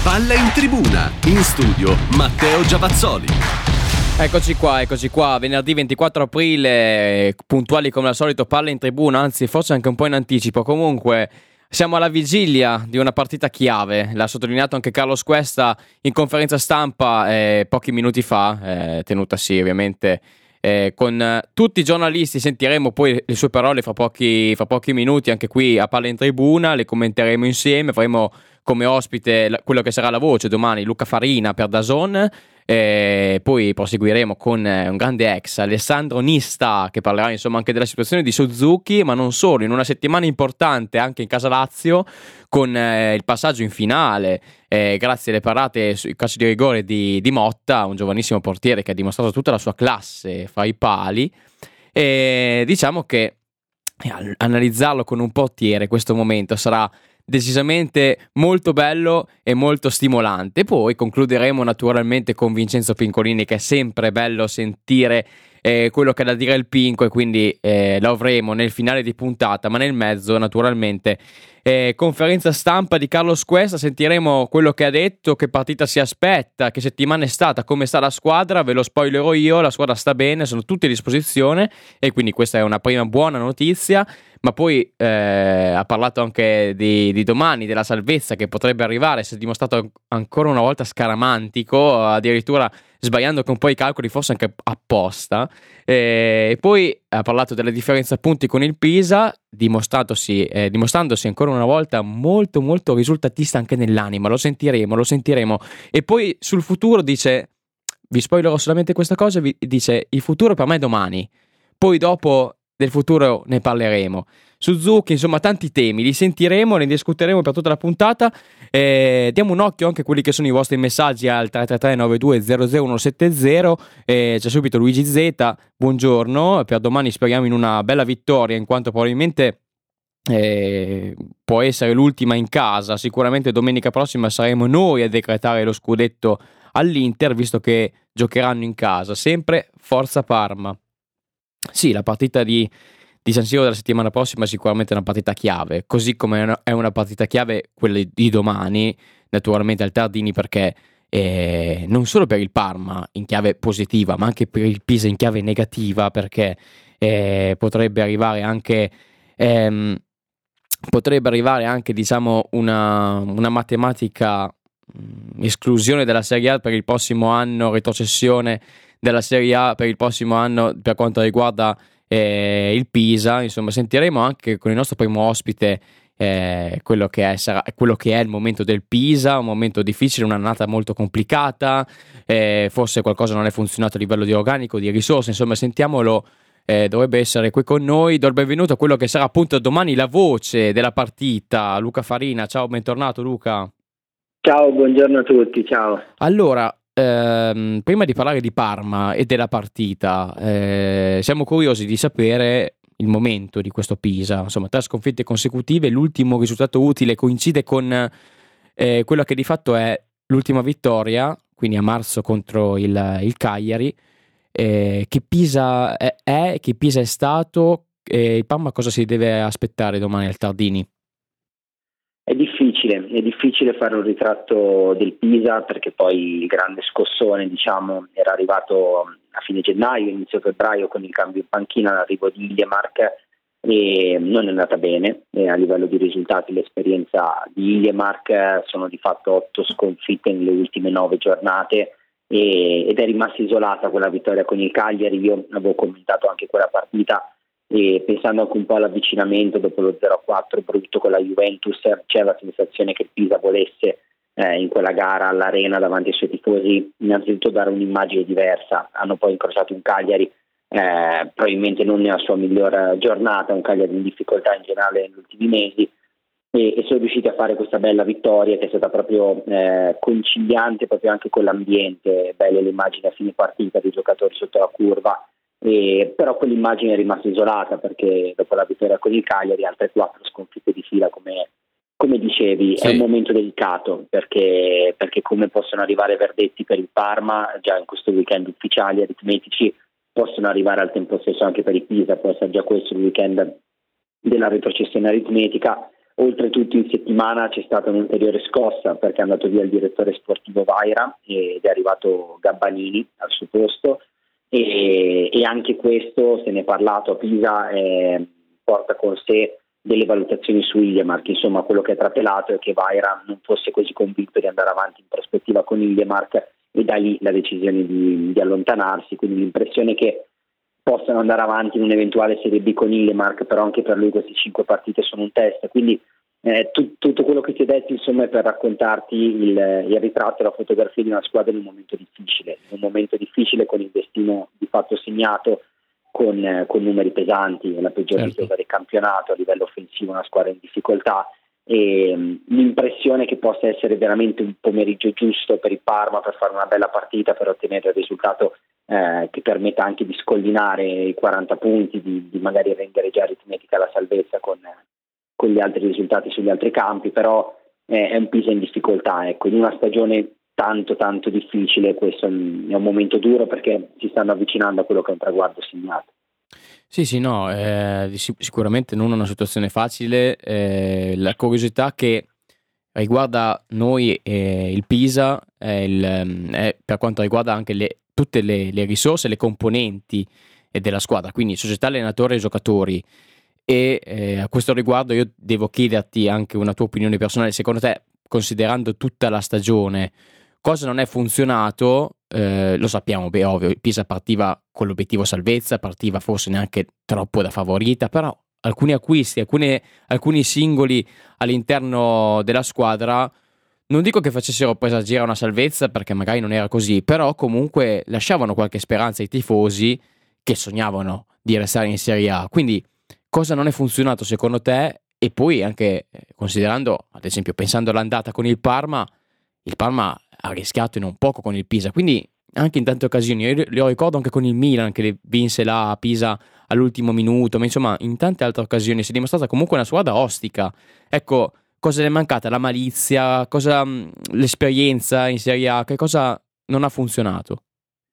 Palla in tribuna, in studio Matteo Giavazzoli. Eccoci qua, venerdì 24 aprile, puntuali come al solito, Palla in tribuna, anzi forse anche un po' in anticipo. Comunque siamo alla vigilia di una partita chiave, l'ha sottolineato anche Carlos Cuesta in conferenza stampa pochi minuti fa, tenutasi ovviamente con tutti i giornalisti. Sentiremo poi le sue parole fra pochi minuti anche qui a Palla in tribuna, le commenteremo insieme, avremo come ospite quello che sarà la voce domani, Luca Farina per DAZN. Poi proseguiremo con un grande ex, Alessandro Nista, che parlerà insomma anche della situazione di Suzuki, ma non solo, in una settimana importante anche in Casa Lazio con il passaggio in finale grazie alle parate sui calci di rigore di Motta, un giovanissimo portiere che ha dimostrato tutta la sua classe fra i pali, e diciamo che analizzarlo con un portiere questo momento sarà decisamente molto bello e molto stimolante. Poi concluderemo naturalmente con Vincenzo Pincolini, che è sempre bello sentire quello che ha da dire il Pinco, e quindi lo avremo nel finale di puntata, ma nel mezzo naturalmente conferenza stampa di Carlos Cuesta, sentiremo quello che ha detto, che partita si aspetta, che settimana è stata, come sta la squadra. Ve lo spoilerò io, la squadra sta bene, sono tutti a disposizione e quindi questa è una prima buona notizia. Ma poi ha parlato anche di domani, della salvezza che potrebbe arrivare. Si è dimostrato ancora una volta scaramantico, addirittura sbagliando con un po' i calcoli, forse anche apposta. E poi ha parlato della differenza punti con il Pisa, dimostrandosi ancora una volta molto molto risultatista anche nell'anima. Lo sentiremo. E poi sul futuro dice, vi spoilerò solamente questa cosa, dice: il futuro per me è domani, poi dopo del futuro ne parleremo. Suzuki, insomma tanti temi, li sentiremo, ne discuteremo per tutta la puntata. Diamo un occhio anche a quelli che sono i vostri messaggi al 333 92 00170. C'è subito Luigi Z, buongiorno, per domani speriamo in una bella vittoria, in quanto probabilmente può essere l'ultima in casa. Sicuramente domenica prossima saremo noi a decretare lo scudetto all'Inter, visto che giocheranno in casa. Sempre Forza Parma. Sì, la partita di San Siro della settimana prossima è sicuramente una partita chiave, così come è una partita chiave quella di domani, naturalmente al Tardini, perché non solo per il Parma in chiave positiva, ma anche per il Pisa in chiave negativa, perché potrebbe arrivare anche diciamo una matematica esclusione della Serie A per il prossimo anno, retrocessione della Serie A per il prossimo anno per quanto riguarda il Pisa. Insomma, sentiremo anche con il nostro primo ospite quello che è il momento del Pisa, un momento difficile, un'annata molto complicata, forse qualcosa non è funzionato a livello di organico, di risorse, insomma sentiamolo. Dovrebbe essere qui con noi. Do il benvenuto a quello che sarà appunto domani la voce della partita, Luca Farina. Ciao, bentornato Luca. Ciao, buongiorno a tutti, ciao. Allora, prima di parlare di Parma e della partita, siamo curiosi di sapere il momento di questo Pisa. Insomma, 3 sconfitte consecutive, l'ultimo risultato utile coincide con quello che di fatto è l'ultima vittoria, quindi a marzo contro il Cagliari. Che Pisa è, che Pisa è stato, il Parma cosa si deve aspettare domani al Tardini? È difficile fare un ritratto del Pisa, perché poi il grande scossone, diciamo, era arrivato a fine gennaio, inizio febbraio, con il cambio in panchina, l'arrivo di Iliemark, e non è andata bene. A livello di risultati l'esperienza di Iliemark sono di fatto 8 sconfitte nelle ultime 9 giornate, ed è rimasta isolata quella vittoria con il Cagliari. Io avevo commentato anche quella partita, e pensando anche un po' all'avvicinamento dopo lo 0-4 brutto con la Juventus, c'è la sensazione che il Pisa volesse in quella gara all'Arena davanti ai suoi tifosi innanzitutto dare un'immagine diversa. Hanno poi incrociato un Cagliari probabilmente non nella sua miglior giornata, un Cagliari in difficoltà in generale negli ultimi mesi, e sono riusciti a fare questa bella vittoria che è stata proprio conciliante proprio anche con l'ambiente. Belle le immagini a fine partita dei giocatori sotto la curva. Però quell'immagine è rimasta isolata, perché dopo la vittoria con il Cagliari altre 4 sconfitte di fila, come dicevi. Sì. È un momento delicato, perché come possono arrivare verdetti per il Parma già in questo weekend ufficiali aritmetici, possono arrivare al tempo stesso anche per il Pisa. Può essere già questo il weekend della retrocessione aritmetica. Oltretutto in settimana c'è stata un'ulteriore scossa perché è andato via il direttore sportivo Vaira ed è arrivato Gabbanini al suo posto e anche questo, se ne è parlato a Pisa, porta con sé delle valutazioni su Iljemark. Insomma, quello che è trapelato è che Vaira non fosse così convinto di andare avanti in prospettiva con Iljemark e da lì la decisione di allontanarsi, quindi l'impressione che possano andare avanti in un'eventuale Serie B con Iljemark, però anche per lui queste 5 partite sono un test, quindi tutto quello che ti ho detto insomma è per raccontarti il ritratto e la fotografia di una squadra in un momento difficile con il destino di fatto segnato, con numeri pesanti, la peggior difesa del campionato, a livello offensivo una squadra in difficoltà, e l'impressione che possa essere veramente un pomeriggio giusto per il Parma per fare una bella partita, per ottenere il risultato che permetta anche di scollinare i 40 punti, di magari rendere già aritmetica la salvezza con gli altri risultati sugli altri campi, però è un Pisa in difficoltà, ecco, in una stagione tanto difficile. Questo è un momento duro perché si stanno avvicinando a quello che è un traguardo segnato. Sì, no, sicuramente non una situazione facile. La curiosità che riguarda noi il Pisa è per quanto riguarda anche tutte le risorse, le componenti della squadra, quindi società, allenatore e giocatori. E a questo riguardo io devo chiederti anche una tua opinione personale. Secondo te, considerando tutta la stagione, cosa non è funzionato? Lo sappiamo, ovvio, il Pisa partiva con l'obiettivo salvezza, partiva forse neanche troppo da favorita, però alcuni acquisti, alcuni singoli all'interno della squadra, non dico che facessero presagire una salvezza perché magari non era così, però comunque lasciavano qualche speranza ai tifosi che sognavano di restare in Serie A. Quindi cosa non è funzionato secondo te? E poi anche considerando, ad esempio, pensando all'andata con il Parma ha rischiato in un poco con il Pisa, quindi anche in tante occasioni, io lo ricordo anche con il Milan che vinse là a Pisa all'ultimo minuto, ma insomma in tante altre occasioni si è dimostrata comunque una squadra ostica. Ecco, cosa le è mancata? La malizia, l'esperienza in Serie A, che cosa non ha funzionato?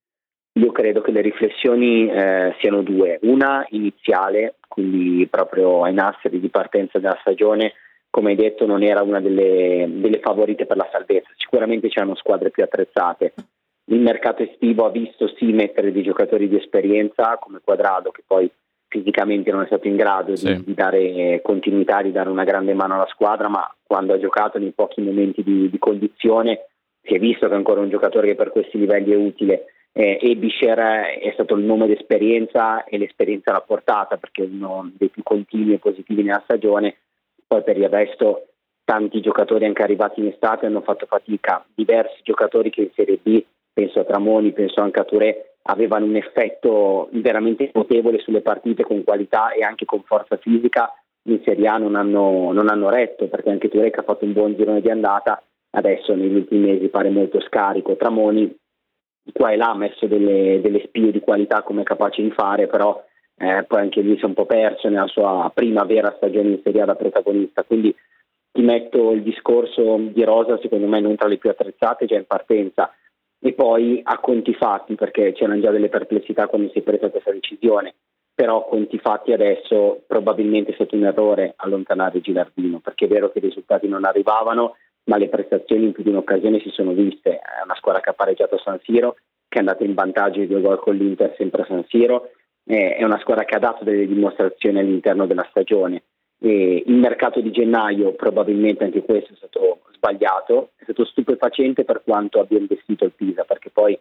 Io credo che le riflessioni siano due, una iniziale, quindi proprio ai nastri di partenza della stagione, come hai detto non era una delle favorite per la salvezza, sicuramente c'erano squadre più attrezzate. Il mercato estivo ha visto sì mettere dei giocatori di esperienza come Quadrado, che poi fisicamente non è stato in grado di dare continuità, di dare una grande mano alla squadra, ma quando ha giocato nei pochi momenti di condizione si è visto che è ancora un giocatore che per questi livelli è utile. Ebischer è stato il nome d'esperienza e l'esperienza l'ha portata perché è uno dei più continui e positivi nella stagione. Poi per il resto tanti giocatori anche arrivati in estate hanno fatto fatica, diversi giocatori che in Serie B, penso a Tramoni, penso anche a Touré, avevano un effetto veramente notevole sulle partite con qualità e anche con forza fisica, in Serie A non hanno retto, perché anche Touré che ha fatto un buon girone di andata adesso negli ultimi mesi pare molto scarico. Tramoni qua e là ha messo delle spie di qualità come è capace di fare, però poi anche lui si è un po' perso nella sua prima vera stagione in Serie A da protagonista, quindi ti metto il discorso di Rosa secondo me non tra le più attrezzate già in partenza, e poi a conti fatti, perché c'erano già delle perplessità quando si è presa questa decisione, però a conti fatti adesso probabilmente è stato un errore allontanare Gilardino, perché è vero che i risultati non arrivavano, ma le prestazioni in più di un'occasione si sono viste. È una squadra che ha pareggiato a San Siro, che è andata in vantaggio di 2 gol con l'Inter sempre a San Siro, è una squadra che ha dato delle dimostrazioni all'interno della stagione. E il mercato di gennaio probabilmente anche questo è stato sbagliato, è stato stupefacente per quanto abbia investito il Pisa, perché poi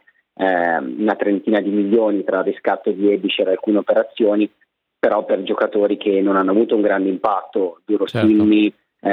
una trentina di milioni tra riscatto di Ebischer e alcune operazioni, però per giocatori che non hanno avuto un grande impatto, Durosini,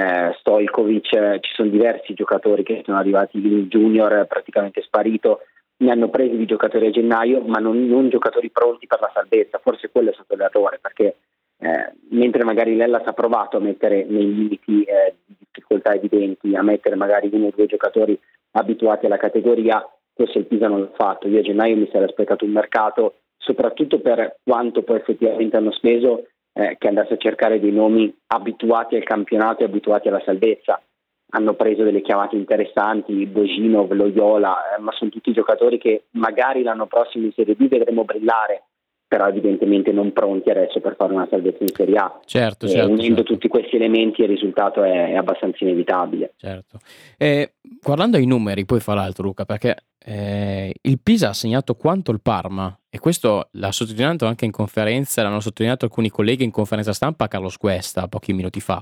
Stojkovic, ci sono diversi giocatori che sono arrivati, il Junior praticamente sparito, ne hanno presi di giocatori a gennaio ma non giocatori pronti per la salvezza. Forse quello è stato l'errore, perché mentre magari l'Hellas ha provato a mettere nei limiti di difficoltà evidenti, a mettere magari 1 o 2 giocatori abituati alla categoria, forse il Pisa non l'ha fatto. Io a gennaio mi sarei aspettato un mercato, soprattutto per quanto poi effettivamente hanno speso, che andasse a cercare dei nomi abituati al campionato e abituati alla salvezza. Hanno preso delle chiamate interessanti, Boginov, Loyola, ma sono tutti giocatori che magari l'anno prossimo in Serie B vedremo brillare, però evidentemente non pronti adesso per fare una salvezza in Serie A. Certo, unendo tutti questi elementi il risultato è abbastanza inevitabile. Certo. Guardando ai numeri, poi fra l'altro, Luca, perché il Pisa ha segnato quanto il Parma, e questo l'ha sottolineato anche in conferenza, l'hanno sottolineato alcuni colleghi in conferenza stampa a Carlos Cuesta pochi minuti fa,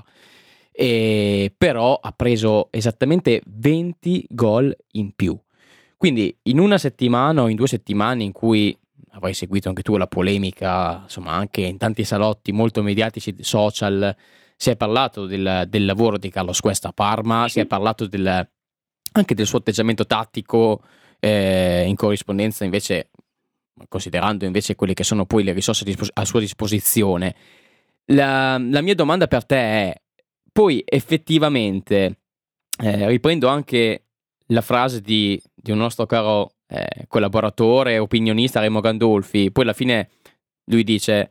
però ha preso esattamente 20 gol in più. Quindi in una settimana o in 2 settimane in cui avrai seguito anche tu la polemica, insomma anche in tanti salotti molto mediatici, social, si è parlato del lavoro di Carlos Cuesta a Parma, si è parlato anche del suo atteggiamento tattico, in corrispondenza invece, considerando invece quelle che sono poi le risorse a sua disposizione. La mia domanda per te è, poi effettivamente, riprendo anche la frase di un nostro caro collaboratore, opinionista, Remo Gandolfi, poi alla fine lui dice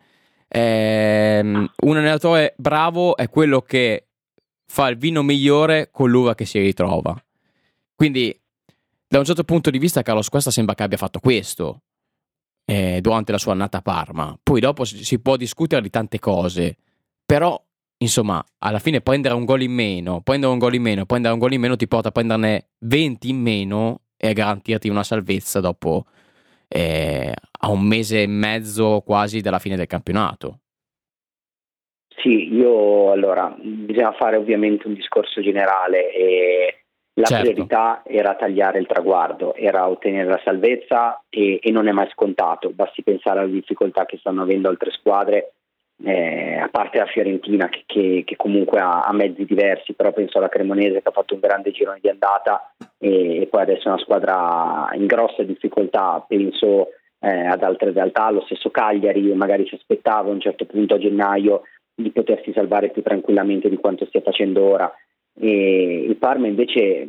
un allenatore bravo è quello che fa il vino migliore con l'uva che si ritrova. Quindi da un certo punto di vista Carlos Cuesta sembra che abbia fatto questo durante la sua annata a Parma. Poi dopo si può discutere di tante cose, però insomma alla fine prendere un gol in meno ti porta a prenderne 20 in meno e a garantirti una salvezza dopo a 1 mese e mezzo quasi dalla fine del campionato. Sì, allora bisogna fare ovviamente un discorso generale e la priorità era tagliare il traguardo, era ottenere la salvezza e non è mai scontato, basti pensare alle difficoltà che stanno avendo altre squadre, a parte la Fiorentina che comunque ha mezzi diversi, però penso alla Cremonese che ha fatto un grande girone di andata e poi adesso è una squadra in grossa difficoltà, penso ad altre realtà, lo stesso Cagliari magari si aspettava a un certo punto a gennaio di potersi salvare più tranquillamente di quanto stia facendo ora, e il Parma invece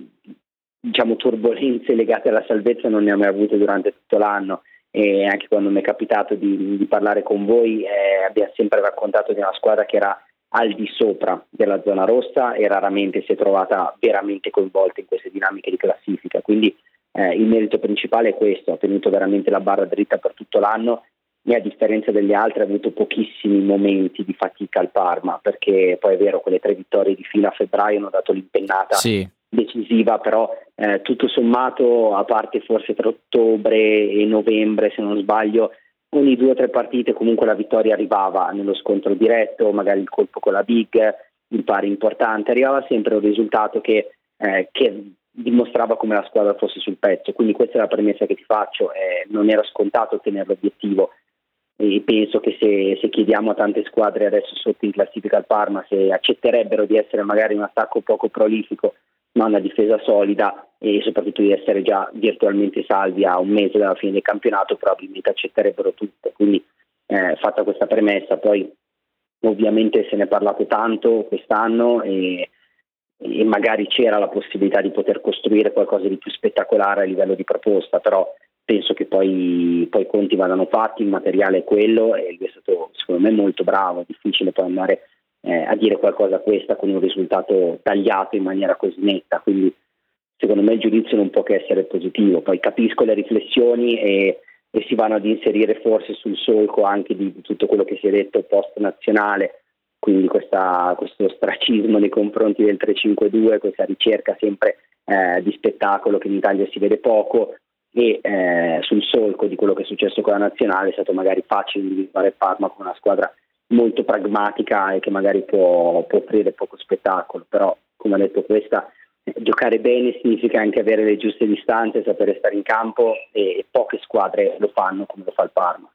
turbolenze legate alla salvezza non ne ha mai avute durante tutto l'anno, e anche quando mi è capitato di parlare con voi abbiamo sempre raccontato di una squadra che era al di sopra della zona rossa e raramente si è trovata veramente coinvolta in queste dinamiche di classifica, quindi il merito principale è questo: ha tenuto veramente la barra dritta per tutto l'anno e a differenza degli altri ha avuto pochissimi momenti di fatica al Parma, perché poi è vero, quelle 3 vittorie di fila a febbraio hanno dato l'impennata decisiva, però tutto sommato, a parte forse tra ottobre e novembre se non sbaglio, ogni 2 o 3 partite comunque la vittoria arrivava nello scontro diretto, magari il colpo con la big, il pari importante, arrivava sempre un risultato che dimostrava come la squadra fosse sul pezzo, quindi questa è la premessa che ti faccio, non era scontato ottenere l'obiettivo. E penso che se chiediamo a tante squadre adesso sotto in classifica al Parma se accetterebbero di essere magari un attacco poco prolifico ma una difesa solida e soprattutto di essere già virtualmente salvi a 1 mese dalla fine del campionato, probabilmente accetterebbero tutte. Quindi fatta questa premessa, poi ovviamente se ne è parlato tanto quest'anno e magari c'era la possibilità di poter costruire qualcosa di più spettacolare a livello di proposta, però penso che poi i conti vadano fatti, il materiale è quello e lui è stato secondo me molto bravo. È difficile poi andare a dire qualcosa a questa con un risultato tagliato in maniera così netta, quindi secondo me il giudizio non può che essere positivo. Poi capisco le riflessioni e si vanno ad inserire forse sul solco anche di tutto quello che si è detto post nazionale, quindi questo ostracismo nei confronti del 3-5-2, questa ricerca sempre di spettacolo che in Italia si vede poco, e sul solco di quello che è successo con la nazionale è stato magari facile individuare Parma come una squadra molto pragmatica e che magari può offrire poco spettacolo, però come ha detto questa, giocare bene significa anche avere le giuste distanze, sapere stare in campo, e poche squadre lo fanno come lo fa il Parma.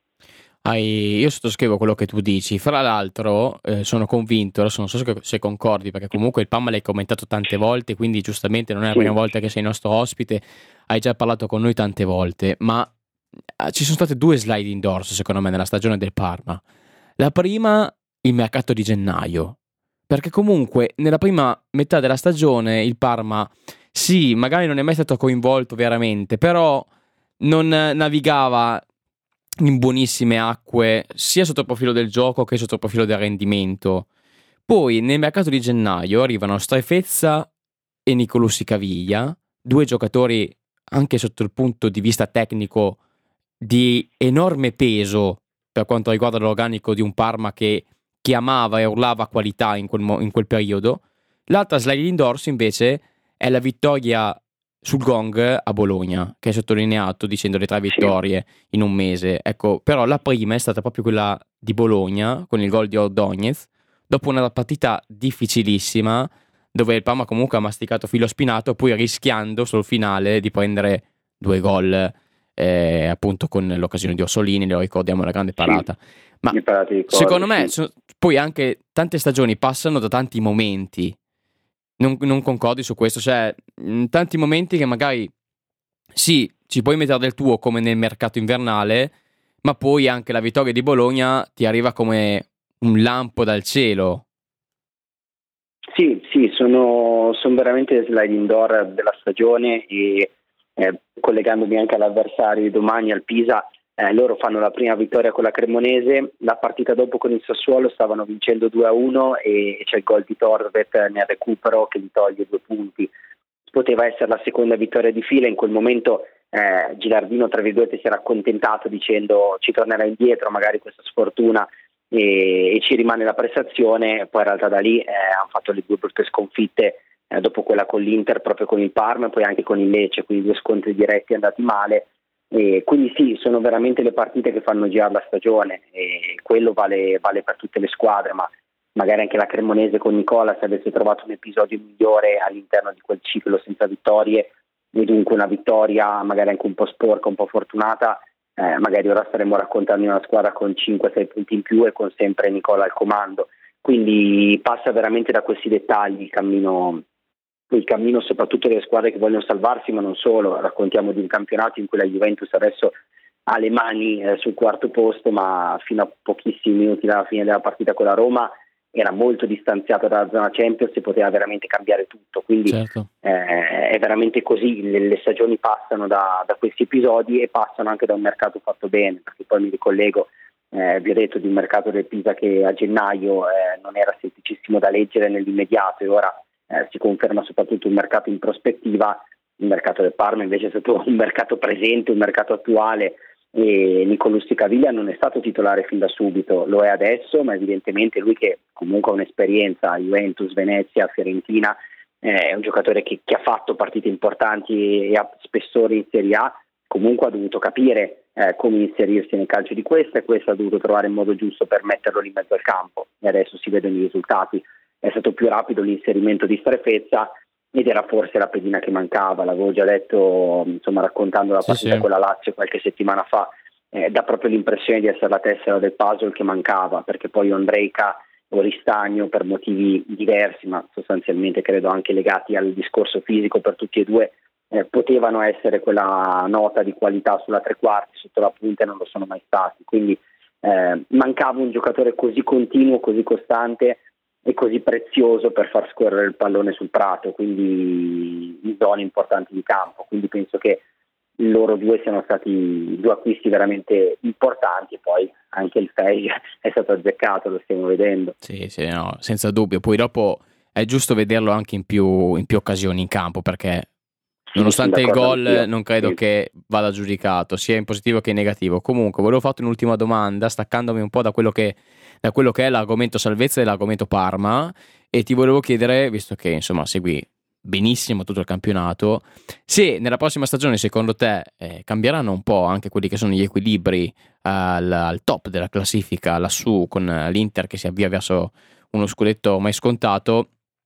Io sottoscrivo quello che tu dici. Fra l'altro sono convinto, adesso non so se concordi, perché comunque il Parma l'hai commentato tante volte, quindi giustamente non è la prima volta che sei nostro ospite, hai già parlato con noi tante volte, ma ci sono state 2 sliding doors secondo me nella stagione del Parma. La prima, il mercato di gennaio, perché comunque nella prima metà della stagione il Parma sì, magari non è mai stato coinvolto veramente, però non navigava in buonissime acque sia sotto il profilo del gioco che sotto il profilo del rendimento. Poi nel mercato di gennaio arrivano Strefezza e Nicolussi Caviglia, 2 giocatori anche sotto il punto di vista tecnico di enorme peso per quanto riguarda l'organico di un Parma che chiamava e urlava qualità in quel periodo. L'altra sliding doors invece è la vittoria sul gong a Bologna, che hai sottolineato dicendo le 3 vittorie in un mese. Ecco, però la prima è stata proprio quella di Bologna con il gol di Ordóñez, dopo una partita difficilissima dove il Parma comunque ha masticato filo spinato, poi rischiando sul finale di prendere 2 gol appunto con l'occasione di Orsolini, lo ricordiamo, la grande parata. Ma secondo me poi anche tante stagioni passano da tanti momenti. Non concordi su questo? Cioè, tanti momenti che magari sì, ci puoi mettere del tuo come nel mercato invernale, ma poi anche la vittoria di Bologna ti arriva come un lampo dal cielo. Sì, sono veramente sliding door della stagione e collegandomi anche all'avversario di domani, al Pisa, loro fanno la prima vittoria con la Cremonese, la partita dopo con il Sassuolo stavano vincendo 2-1 e c'è il gol di Torvet nel recupero che gli toglie 2 punti. Poteva essere la seconda vittoria di fila, in quel momento Gilardino tra virgolette si era accontentato dicendo ci tornerà indietro magari questa sfortuna e ci rimane la prestazione. Poi in realtà da lì hanno fatto le 2 brutte sconfitte, dopo quella con l'Inter, proprio con il Parma e poi anche con il Lecce, quindi 2 scontri diretti andati male. E quindi sì, sono veramente le partite che fanno girare la stagione e quello vale per tutte le squadre, ma magari anche la Cremonese con Nicola, se avesse trovato un episodio migliore all'interno di quel ciclo senza vittorie e dunque una vittoria magari anche un po' sporca, un po' fortunata, magari ora staremmo raccontando una squadra con 5-6 punti in più e con sempre Nicola al comando. Quindi passa veramente da questi dettagli il cammino soprattutto delle squadre che vogliono salvarsi, ma non solo. Raccontiamo di un campionato in cui la Juventus adesso ha le mani sul 4º posto, ma fino a pochissimi minuti dalla fine della partita con la Roma era molto distanziata dalla zona Champions e poteva veramente cambiare tutto. Quindi certo. È veramente così, le stagioni passano da questi episodi e passano anche da un mercato fatto bene, perché poi mi ricollego, vi ho detto di un mercato del Pisa che a gennaio non era semplicissimo da leggere nell'immediato e ora si conferma soprattutto un mercato in prospettiva. Il mercato del Parma invece è stato un mercato presente, un mercato attuale, e Nicolussi Caviglia non è stato titolare fin da subito, lo è adesso, ma evidentemente lui che comunque ha un'esperienza a Juventus, Venezia, Fiorentina, è un giocatore che ha fatto partite importanti e ha spessore in Serie A, comunque ha dovuto capire come inserirsi nel calcio di questa, e questo ha dovuto trovare il modo giusto per metterlo lì in mezzo al campo e adesso si vedono i risultati. È stato più rapido l'inserimento di Strefezza ed era forse la pedina che mancava, l'avevo già detto insomma raccontando la partita con la Lazio qualche settimana fa, dà proprio l'impressione di essere la tessera del puzzle che mancava, perché poi Ondrejka o Ristagno, per motivi diversi ma sostanzialmente credo anche legati al discorso fisico per tutti e due, potevano essere quella nota di qualità sulla 3/4 sotto la punta e non lo sono mai stati, quindi mancava un giocatore così continuo, così costante e così prezioso per far scorrere il pallone sul prato, quindi in zone importanti di campo. Quindi penso che loro due siano stati 2 acquisti veramente importanti, e poi anche il Fei è stato azzeccato, lo stiamo vedendo. Sì, no, senza dubbio. Poi dopo è giusto vederlo anche in più occasioni in campo, perché nonostante il gol non credo che vada giudicato sia in positivo che in negativo. Comunque volevo farti un'ultima domanda, staccandomi un po' da quello che è l'argomento salvezza e l'argomento Parma, e ti volevo chiedere, visto che insomma segui benissimo tutto il campionato, se nella prossima stagione secondo te cambieranno un po' anche quelli che sono gli equilibri al top della classifica lassù, con l'Inter che si avvia verso uno scudetto mai scontato,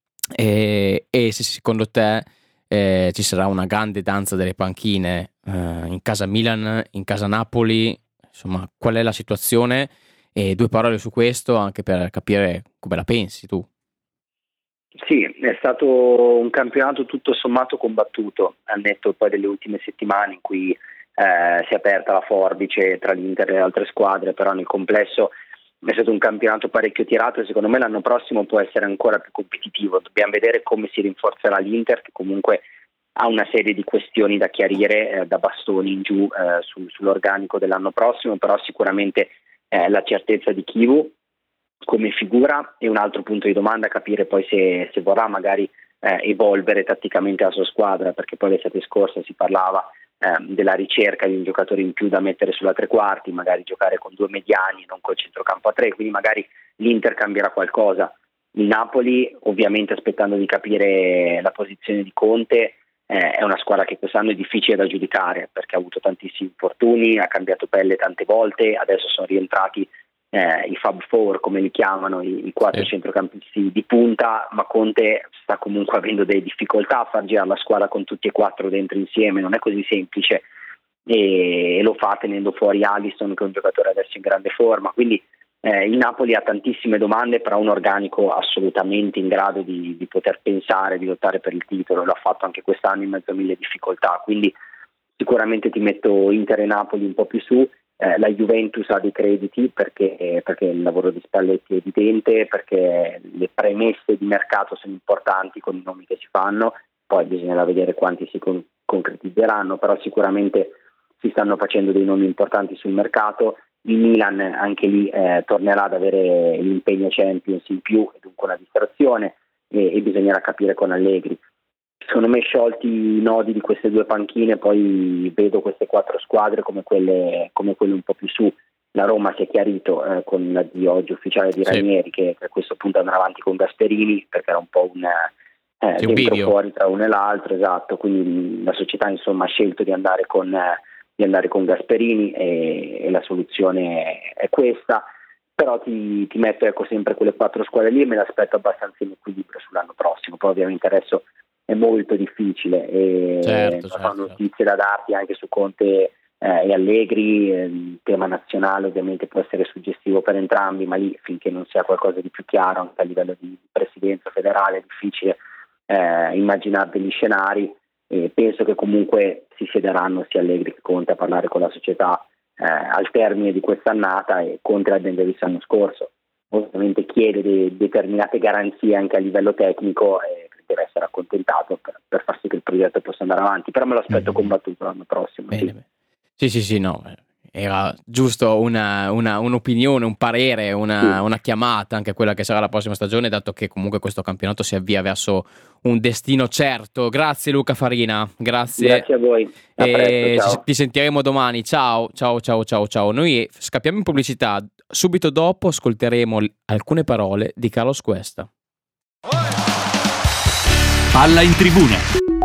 e se secondo te ci sarà una grande danza delle panchine in casa Milan, in casa Napoli, insomma qual è la situazione, e 2 parole su questo anche per capire come la pensi tu. Sì, è stato un campionato tutto sommato combattuto, al netto poi delle ultime settimane in cui si è aperta la forbice tra l'Inter e le altre squadre, però nel complesso è stato un campionato parecchio tirato e secondo me l'anno prossimo può essere ancora più competitivo. Dobbiamo vedere come si rinforzerà l'Inter, che comunque ha una serie di questioni da chiarire da bastoni in giù sull'organico dell'anno prossimo, però sicuramente la certezza di Chivu come figura è un altro punto di domanda, capire poi se vorrà magari evolvere tatticamente la sua squadra, perché poi l'estate scorsa si parlava della ricerca di un giocatore in più da mettere sulla tre quarti, magari giocare con 2 mediani e non col centrocampo a 3, quindi magari l'Inter cambierà qualcosa. Il Napoli, ovviamente aspettando di capire la posizione di Conte, è una squadra che quest'anno è difficile da giudicare perché ha avuto tantissimi infortuni, ha cambiato pelle tante volte, adesso sono rientrati i Fab Four, come li chiamano, i 4 centrocampisti di punta, ma Conte sta comunque avendo delle difficoltà a far girare la squadra con tutti e 4 dentro insieme, non è così semplice, e lo fa tenendo fuori Alisson, che è un giocatore adesso in grande forma, quindi il Napoli ha tantissime domande, però ha un organico assolutamente in grado di poter pensare, di lottare per il titolo, l'ha fatto anche quest'anno in mezzo a 1000 difficoltà, quindi sicuramente ti metto Inter e Napoli un po' più su. La Juventus ha dei crediti perché il lavoro di Spalletti è evidente, perché le premesse di mercato sono importanti con i nomi che si fanno, poi bisognerà vedere quanti si concretizzeranno, però sicuramente si stanno facendo dei nomi importanti sul mercato. Il Milan anche lì tornerà ad avere l'impegno Champions in più e dunque una distrazione, e bisognerà capire con Allegri. Secondo me, sciolti i nodi di queste 2 panchine, poi vedo queste 4 squadre come quelle un po' più su. La Roma si è chiarito con l'addio oggi ufficiale di Ranieri, che a questo punto andrà avanti con Gasperini, perché era un po' un dentro fuori tra uno e l'altro, esatto, quindi la società insomma ha scelto di andare con Gasperini, e la soluzione è questa. Però ti metto sempre quelle 4 squadre lì, e me l'aspetto abbastanza in equilibrio sull'anno prossimo. Poi ovviamente adesso è molto difficile e certo. notizie da darti anche su Conte e Allegri. Il tema nazionale ovviamente può essere suggestivo per entrambi, ma lì finché non sia qualcosa di più chiaro anche a livello di presidenza federale è difficile immaginare degli scenari, e penso che comunque si siederanno sia Allegri che Conte a parlare con la società al termine di quest'annata, e Conte l'abbiamo già visto l'anno scorso, ovviamente chiede determinate garanzie anche a livello tecnico, e deve essere accontentato per far sì che il progetto possa andare avanti, però me lo aspetto combattuto l'anno prossimo. Bene. Sì, no, era giusto un'opinione, un parere, una chiamata anche a quella che sarà la prossima stagione, dato che comunque questo campionato si avvia verso un destino certo. Grazie Luca Farina, grazie a voi, a presto, ciao. Ti sentiremo domani, ciao. Noi scappiamo in pubblicità, subito dopo ascolteremo alcune parole di Carlos Cuesta. Palla in tribuna.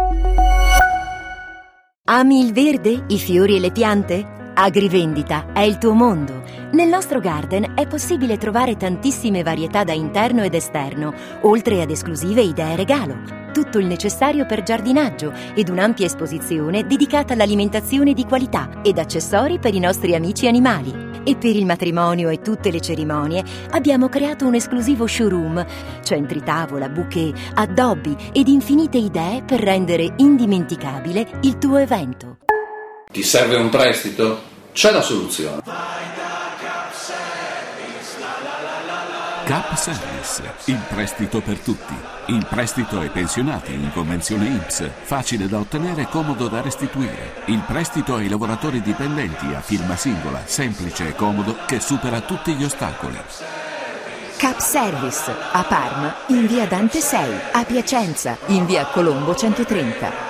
Ami il verde, i fiori e le piante? Agrivendita è il tuo mondo. Nel nostro garden è possibile trovare tantissime varietà da interno ed esterno, oltre ad esclusive idee regalo. Tutto il necessario per giardinaggio ed un'ampia esposizione dedicata all'alimentazione di qualità ed accessori per i nostri amici animali. E per il matrimonio e tutte le cerimonie abbiamo creato un esclusivo showroom, centri tavola, bouquet, addobbi ed infinite idee per rendere indimenticabile il tuo evento. Ti serve un prestito? C'è la soluzione. Cap Service, il prestito per tutti. Il prestito ai pensionati in convenzione INPS, facile da ottenere e comodo da restituire. Il prestito ai lavoratori dipendenti a firma singola, semplice e comodo, che supera tutti gli ostacoli. Cap Service, a Parma, in via Dante 6, a Piacenza, in via Colombo 130.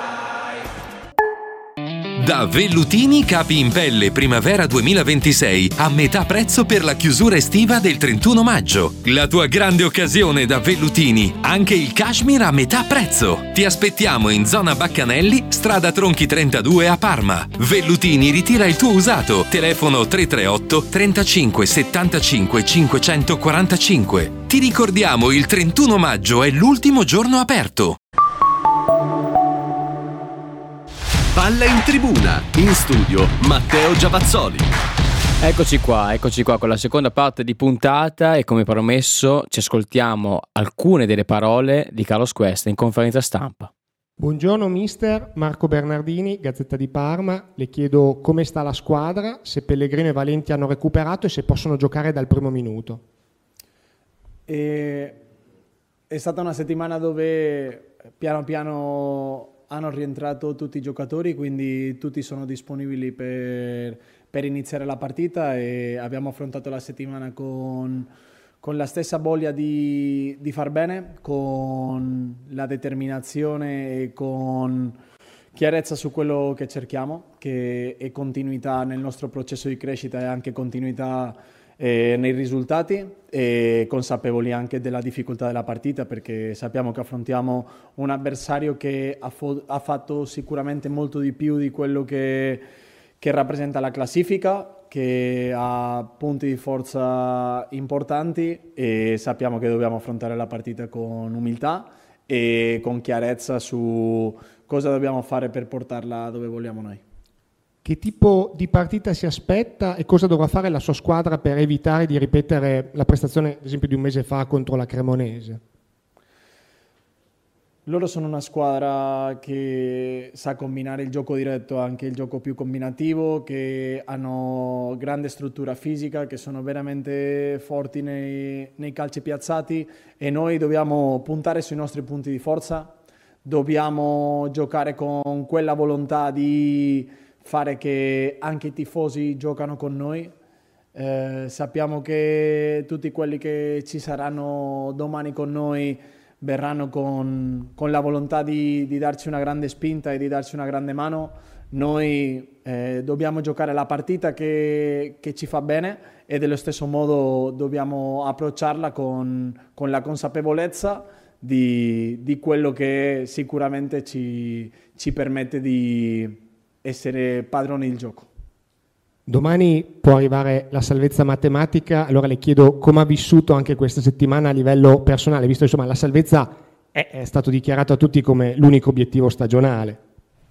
Da Vellutini capi in pelle primavera 2026 a metà prezzo per la chiusura estiva del 31 maggio. La tua grande occasione da Vellutini, anche il cashmere a metà prezzo. Ti aspettiamo in zona Baccanelli, strada Tronchi 32 a Parma. Vellutini ritira il tuo usato. Telefono 338 35 75 545. Ti ricordiamo, il 31 maggio è l'ultimo giorno aperto. Palla in tribuna, in studio Matteo Giavazzoli. Eccoci qua con la seconda parte di puntata, e come promesso ci ascoltiamo alcune delle parole di Carlos Cuesta in conferenza stampa. Buongiorno mister, Marco Bernardini, Gazzetta di Parma. Le chiedo come sta la squadra, se Pellegrino e Valenti hanno recuperato e se possono giocare dal primo minuto. È stata una settimana dove piano piano hanno rientrato tutti i giocatori, quindi tutti sono disponibili per iniziare la partita, e abbiamo affrontato la settimana con la stessa voglia di far bene, con la determinazione e con chiarezza su quello che cerchiamo, che è continuità nel nostro processo di crescita e anche continuità nei risultati, e consapevoli anche della difficoltà della partita, perché sappiamo che affrontiamo un avversario che ha fatto sicuramente molto di più di quello che rappresenta la classifica, che ha punti di forza importanti, e sappiamo che dobbiamo affrontare la partita con umiltà e con chiarezza su cosa dobbiamo fare per portarla dove vogliamo noi. Che tipo di partita si aspetta e cosa dovrà fare la sua squadra per evitare di ripetere la prestazione, ad esempio, di un mese fa contro la Cremonese? Loro sono una squadra che sa combinare il gioco diretto, anche il gioco più combinativo, che hanno grande struttura fisica, che sono veramente forti nei calci piazzati, e noi dobbiamo puntare sui nostri punti di forza, dobbiamo giocare con quella volontà di fare che anche i tifosi giocano con noi. Sappiamo che tutti quelli che ci saranno domani con noi verranno con la volontà di darci una grande spinta e di darci una grande mano. Noi dobbiamo giocare la partita che ci fa bene, e dello stesso modo dobbiamo approcciarla con la consapevolezza di quello che sicuramente ci permette di essere padroni del gioco. Domani può arrivare la salvezza matematica, allora le chiedo come ha vissuto anche questa settimana a livello personale, visto che insomma la salvezza è stato dichiarato a tutti come l'unico obiettivo stagionale.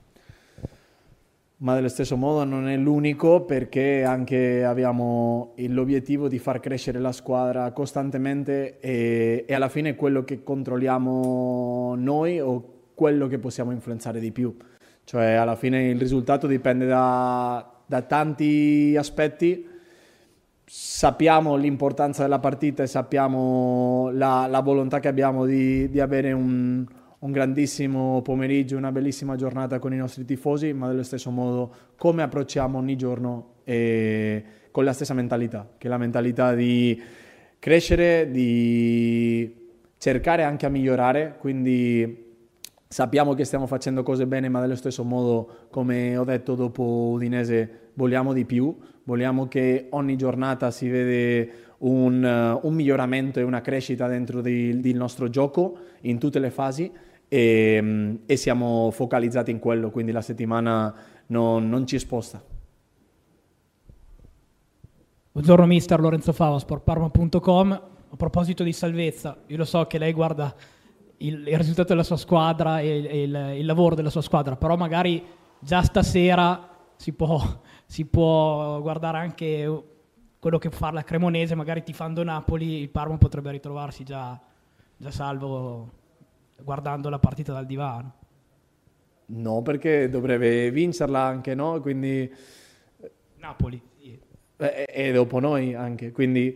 Ma dello stesso modo non è l'unico, perché anche abbiamo l'obiettivo di far crescere la squadra costantemente, e alla fine è quello che controlliamo noi o quello che possiamo influenzare di più. Cioè alla fine il risultato dipende da tanti aspetti. Sappiamo l'importanza della partita e sappiamo la volontà che abbiamo di avere un grandissimo pomeriggio, una bellissima giornata con i nostri tifosi, ma dello stesso modo come approcciamo ogni giorno, e con la stessa mentalità, che è la mentalità di crescere, di cercare anche a migliorare. Quindi sappiamo che stiamo facendo cose bene, ma dello stesso modo, come ho detto dopo Udinese, vogliamo di più, vogliamo che ogni giornata si vede un miglioramento e una crescita dentro del nostro gioco in tutte le fasi, e siamo focalizzati in quello, quindi la settimana non ci sposta. Buongiorno mister, Lorenzo Fava, sportparma.com. A proposito di salvezza, io lo so che lei guarda il risultato della sua squadra e il lavoro della sua squadra, però magari già stasera si può guardare anche quello che fa la Cremonese, magari tifando Napoli. Il Parma potrebbe ritrovarsi già salvo guardando la partita dal divano. No, perché dovrebbe vincerla anche, no? Quindi Napoli sì. E dopo noi anche, quindi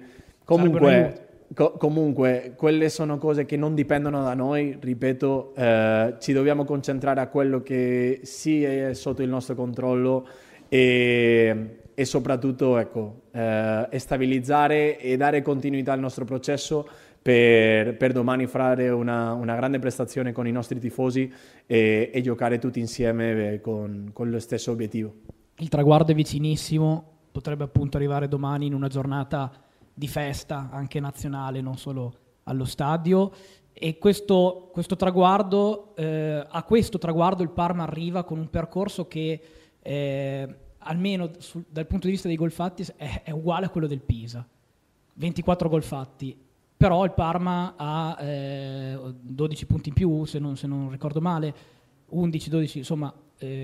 comunque quelle sono cose che non dipendono da noi, ripeto. Ci dobbiamo concentrare a quello che sì è sotto il nostro controllo, e soprattutto stabilizzare e dare continuità al nostro processo per domani fare una grande prestazione con i nostri tifosi e giocare tutti insieme con lo stesso obiettivo. Il traguardo è vicinissimo, potrebbe appunto arrivare domani in una giornata di festa anche nazionale, non solo allo stadio, e questo traguardo, a questo traguardo il Parma arriva con un percorso che almeno dal punto di vista dei gol fatti è uguale a quello del Pisa, 24 gol fatti, però il Parma ha 12 punti in più, se non ricordo male, 11-12, insomma.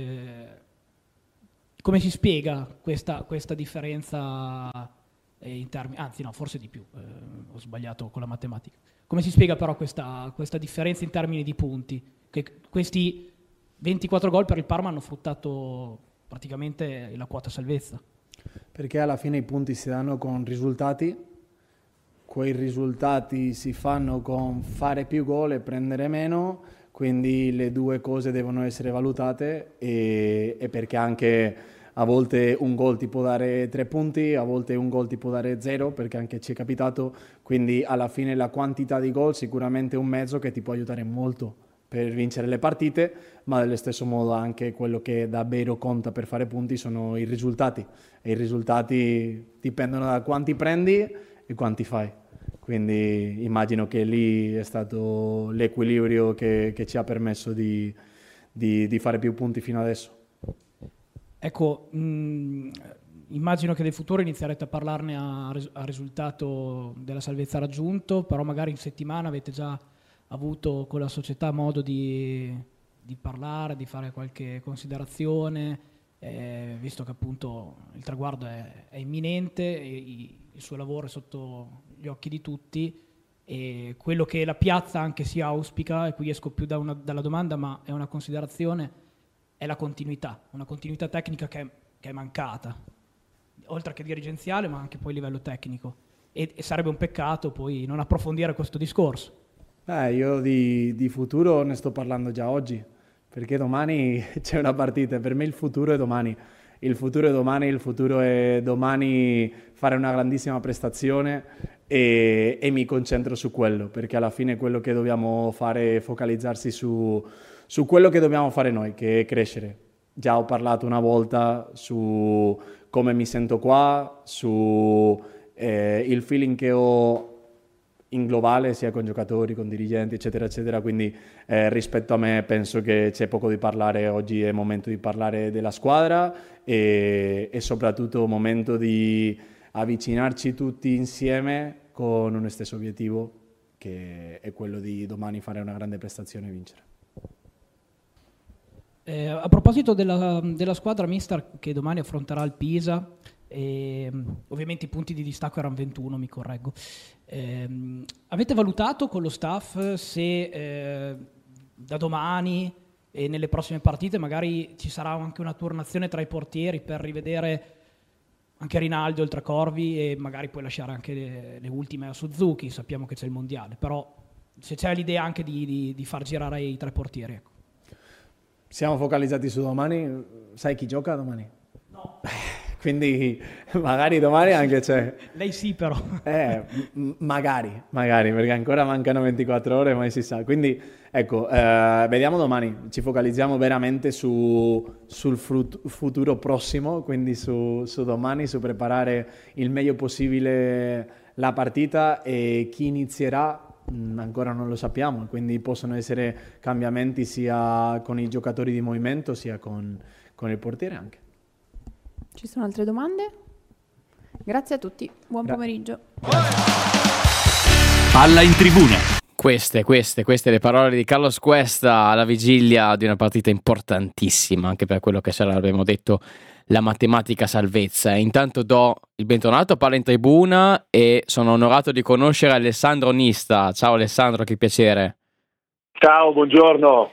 Come si spiega questa differenza in termini, anzi no, forse di più, ho sbagliato con la matematica. Come si spiega però questa differenza in termini di punti? Che questi 24 gol per il Parma hanno fruttato praticamente la quota salvezza. Perché alla fine i punti si danno con risultati, quei risultati si fanno con fare più gol e prendere meno, quindi le due cose devono essere valutate, e perché anche a volte un gol ti può dare 3 punti, a volte un gol ti può dare 0, perché anche ci è capitato, quindi alla fine la quantità di gol sicuramente è un mezzo che ti può aiutare molto per vincere le partite, ma dello stesso modo anche quello che davvero conta per fare punti sono i risultati, e i risultati dipendono da quanti prendi e quanti fai. Quindi immagino che lì è stato l'equilibrio che ci ha permesso di fare più punti fino adesso. Ecco, immagino che nel futuro inizierete a parlarne a risultato della salvezza raggiunto, però magari in settimana avete già avuto con la società modo di parlare, di fare qualche considerazione, visto che appunto il traguardo è imminente, e il suo lavoro è sotto gli occhi di tutti, e quello che la piazza anche si auspica, e qui esco più dalla domanda, ma è una considerazione, è la continuità, una continuità tecnica che è mancata, oltre che dirigenziale, ma anche poi a livello tecnico, e sarebbe un peccato poi non approfondire questo discorso. Io di futuro ne sto parlando già oggi, perché domani c'è una partita. Per me il futuro è domani. Il futuro è domani fare una grandissima prestazione, e mi concentro su quello, perché alla fine quello che dobbiamo fare è focalizzarsi su quello che dobbiamo fare noi, che è crescere. Già ho parlato una volta su come mi sento qua, su il feeling che ho in globale, sia con giocatori, con dirigenti, eccetera, eccetera. Quindi rispetto a me penso che c'è poco di parlare. Oggi è momento di parlare della squadra, e soprattutto momento di avvicinarci tutti insieme con uno stesso obiettivo, che è quello di domani fare una grande prestazione e vincere. A proposito della squadra mister che domani affronterà il Pisa, ovviamente i punti di distacco erano 21, mi correggo. Avete valutato con lo staff se da domani e nelle prossime partite magari ci sarà anche una turnazione tra i portieri per rivedere anche Rinaldo, il Tracorvi, e magari poi lasciare anche le ultime a Suzuki? Sappiamo che c'è il mondiale, però se c'è l'idea anche di far girare i tre portieri, ecco. Siamo focalizzati su domani. Sai chi gioca domani? No. Quindi magari domani anche c'è. Lei sì, però. Magari, perché ancora mancano 24 ore, mai si sa. Quindi ecco, vediamo domani. Ci focalizziamo veramente sul futuro prossimo, quindi su domani, su preparare il meglio possibile la partita, e chi inizierà ancora non lo sappiamo, quindi possono essere cambiamenti sia con i giocatori di movimento sia con il portiere anche. Ci sono altre domande? Grazie a tutti, buon pomeriggio. Palla in tribuna. Queste le parole di Carlos Cuesta alla vigilia di una partita importantissima, anche per quello che sarà, abbiamo detto, la matematica salvezza. Intanto do il bentornato a Palla in tribuna, e sono onorato di conoscere Alessandro Nista. Ciao Alessandro, che piacere. Ciao, buongiorno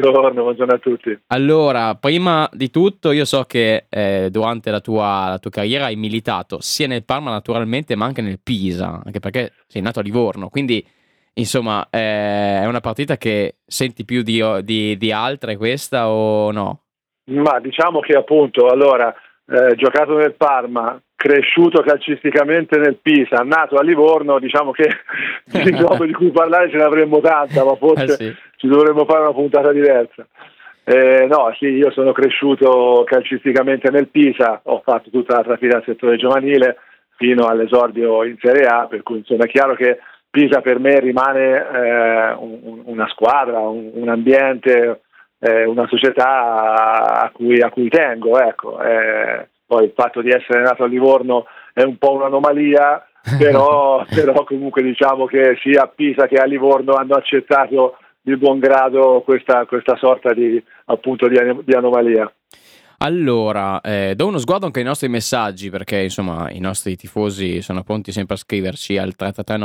a tutti. Allora, prima di tutto, io so che durante la tua carriera hai militato sia nel Parma naturalmente, ma anche nel Pisa, anche perché sei nato a Livorno, quindi insomma è una partita che senti più di altre, questa, o no? Ma diciamo che appunto, allora, giocato nel Parma, cresciuto calcisticamente nel Pisa, nato a Livorno, diciamo che di roba di cui parlare ce ne avremmo tanta, ma forse sì, ci dovremmo fare una puntata diversa. No, sì, io sono cresciuto calcisticamente nel Pisa, ho fatto tutta la trafila al settore giovanile fino all'esordio in Serie A, per cui insomma è chiaro che Pisa per me rimane una squadra, un ambiente, una società a cui tengo, ecco. Poi il fatto di essere nato a Livorno è un po' un'anomalia, però comunque diciamo che sia a Pisa che a Livorno hanno accettato di buon grado questa sorta di anomalia. Allora, do uno sguardo anche ai nostri messaggi, perché insomma i nostri tifosi sono pronti sempre a scriverci al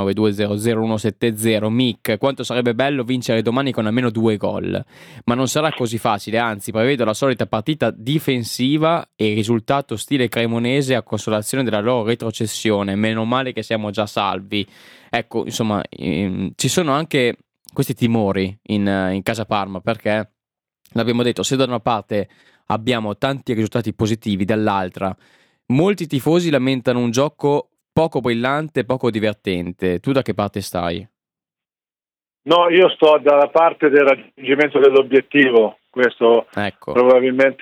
333-9200-170. Mick, quanto sarebbe bello vincere domani con almeno 2 gol, ma non sarà così facile, anzi prevedo la solita partita difensiva e risultato stile cremonese a consolazione della loro retrocessione. Meno male che siamo già salvi. Ecco, insomma, ci sono anche questi timori in casa Parma, perché l'abbiamo detto, se da una parte abbiamo tanti risultati positivi, dall'altra molti tifosi lamentano un gioco poco brillante, poco divertente. Tu da che parte stai? No, io sto dalla parte del raggiungimento dell'obiettivo. Questo probabilmente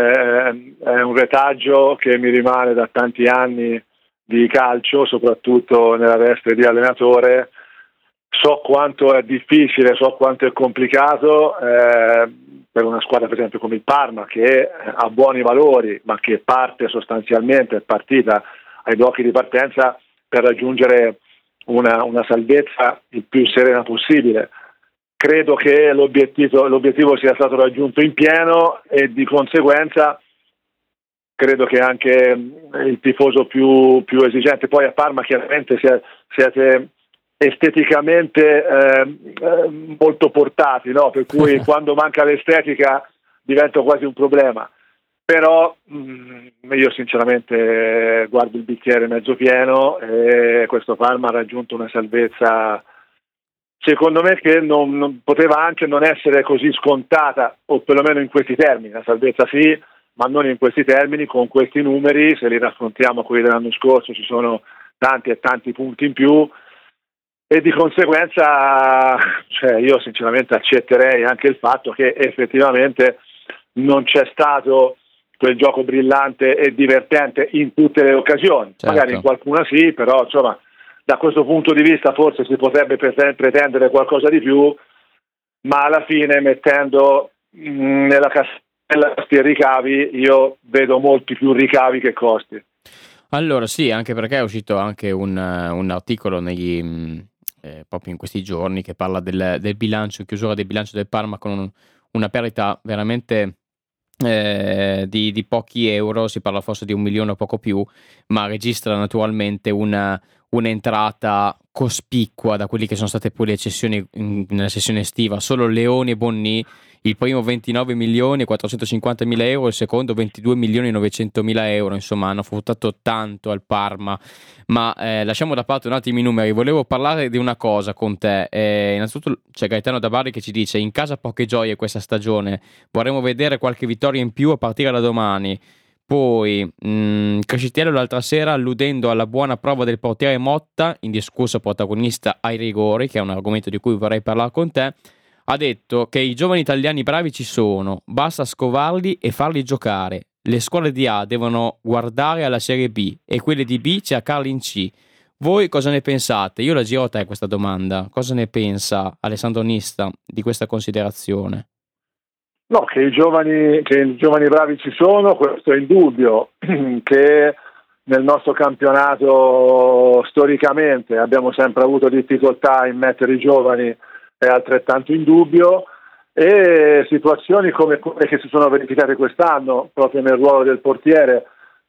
è un retaggio che mi rimane da tanti anni di calcio, soprattutto nella veste di allenatore. So quanto è difficile, so quanto è complicato per una squadra per esempio come il Parma, che ha buoni valori ma che parte sostanzialmente, è partita ai blocchi di partenza per raggiungere una salvezza il più serena possibile. Credo che l'obiettivo sia stato raggiunto in pieno e di conseguenza credo che anche il tifoso più esigente, poi a Parma chiaramente siete esteticamente molto portati, no? Per cui quando manca l'estetica diventa quasi un problema, però io sinceramente guardo il bicchiere mezzo pieno e questo Parma ha raggiunto una salvezza secondo me che non poteva anche non essere così scontata, o perlomeno in questi termini. La salvezza sì, ma non in questi termini, con questi numeri. Se li raffrontiamo quelli dell'anno scorso ci sono tanti e tanti punti in più e di conseguenza io sinceramente accetterei anche il fatto che effettivamente non c'è stato quel gioco brillante e divertente in tutte le occasioni, magari in qualcuna sì, però insomma da questo punto di vista forse si potrebbe pretendere qualcosa di più, ma alla fine mettendo nella cassella costi e ricavi io vedo molti più ricavi che costi. Allora sì, anche perché è uscito anche un articolo proprio in questi giorni che parla del bilancio, chiusura del bilancio del Parma con una perdita veramente di pochi euro, si parla forse di 1 milione o poco più, ma registra naturalmente un'entrata cospicua da quelli che sono state poi le cessioni nella sessione estiva. Solo Leoni e Bonni, il primo 29 milioni e 450 mila euro, il secondo 22 milioni e 900 mila euro, insomma hanno fruttato tanto al Parma. Ma lasciamo da parte un attimo i numeri, volevo parlare di una cosa con te. Innanzitutto c'è Gaetano da Bari che ci dice: in casa poche gioie questa stagione, vorremmo vedere qualche vittoria in più a partire da domani. Poi Crescitiello l'altra sera, alludendo alla buona prova del portiere Motta, indiscusso protagonista ai rigori, che è un argomento di cui vorrei parlare con te, ha detto che i giovani italiani bravi ci sono, basta scovarli e farli giocare. Le scuole di A devono guardare alla Serie B e quelle di B cercarli in C. Voi cosa ne pensate? Io la giro a te questa domanda. Cosa ne pensa Alessandro Nista di questa considerazione? No, che i giovani bravi ci sono, questo è indubbio. Che nel nostro campionato storicamente abbiamo sempre avuto difficoltà in mettere i giovani è altrettanto indubbio, e situazioni come che si sono verificate quest'anno proprio nel ruolo del portiere,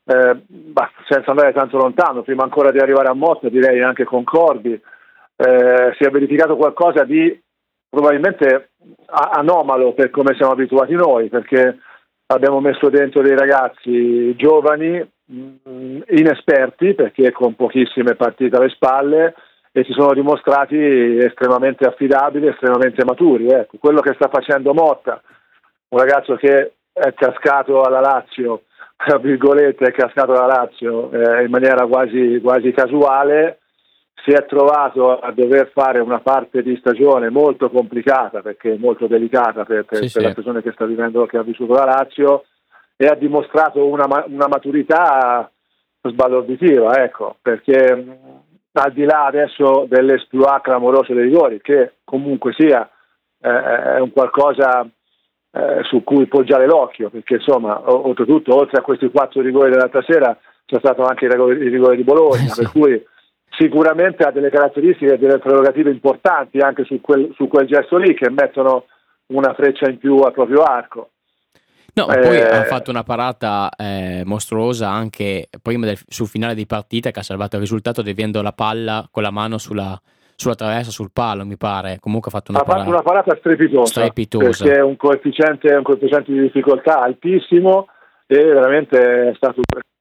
senza andare tanto lontano, prima ancora di arrivare a Motta, direi anche con Corbi, si è verificato qualcosa di probabilmente anomalo per come siamo abituati noi, perché abbiamo messo dentro dei ragazzi giovani, inesperti, perché con pochissime partite alle spalle, e si sono dimostrati estremamente affidabili, estremamente maturi. Ecco, quello che sta facendo Motta, un ragazzo che è cascato alla Lazio, tra virgolette, è cascato alla Lazio in maniera quasi casuale, si è trovato a dover fare una parte di stagione molto complicata, perché è molto delicata per la stagione che sta vivendo, che ha vissuto la Lazio, e ha dimostrato una maturità sbalorditiva, ecco, perché al di là adesso dell'esploit clamoroso dei rigori, che comunque sia è un qualcosa su cui poggiare l'occhio, perché insomma, oltretutto, oltre a questi 4 rigori dell'altra sera, c'è stato anche il rigore di Bologna, per cui sicuramente ha delle caratteristiche e delle prerogative importanti anche su quel gesto lì, che mettono una freccia in più al proprio arco. No, poi ha fatto una parata mostruosa anche prima sul finale di partita, che ha salvato il risultato deviando la palla con la mano sulla traversa, sul palo, mi pare. Comunque ha fatto una parata strepitosa. Perché è un coefficiente di difficoltà altissimo e veramente è stato...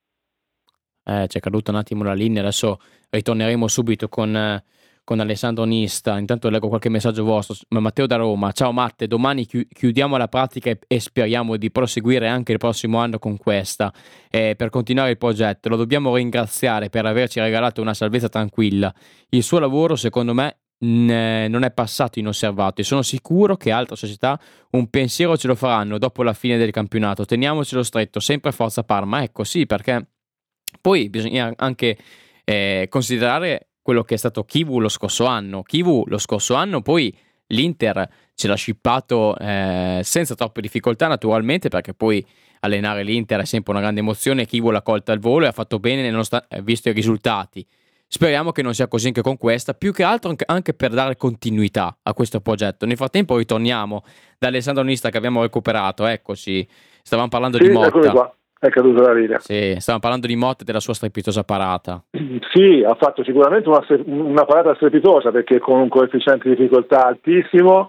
C'è caduta un attimo la linea, adesso ritorneremo subito con Alessandro Nista. Intanto leggo qualche messaggio vostro. Matteo da Roma: ciao Matte, domani chiudiamo la pratica e speriamo di proseguire anche il prossimo anno con questa, per continuare il progetto. Lo dobbiamo ringraziare per averci regalato una salvezza tranquilla. Il suo lavoro secondo me non è passato inosservato, e sono sicuro che altre società un pensiero ce lo faranno dopo la fine del campionato. Teniamocelo stretto, sempre Forza Parma. Ecco, sì, perché poi bisogna anche considerare quello che è stato Chivu lo scorso anno. Poi l'Inter ce l'ha shippato senza troppe difficoltà, naturalmente, perché poi allenare l'Inter è sempre una grande emozione. Chivu l'ha colta al volo e ha fatto bene visto i risultati. Speriamo che non sia così anche con questa, più che altro anche per dare continuità a questo progetto. Nel frattempo ritorniamo da Alessandro Nista, che abbiamo recuperato. Eccoci, stavamo parlando di Motta. Qua. È caduto la linea. Sì, stavamo parlando di Motta e della sua strepitosa parata. Sì, ha fatto sicuramente una parata strepitosa, perché con un coefficiente di difficoltà altissimo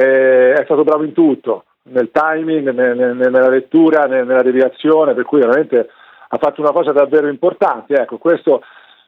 è stato bravo in tutto, nel timing, nella lettura, nella deviazione, per cui veramente ha fatto una cosa davvero importante. Ecco, questo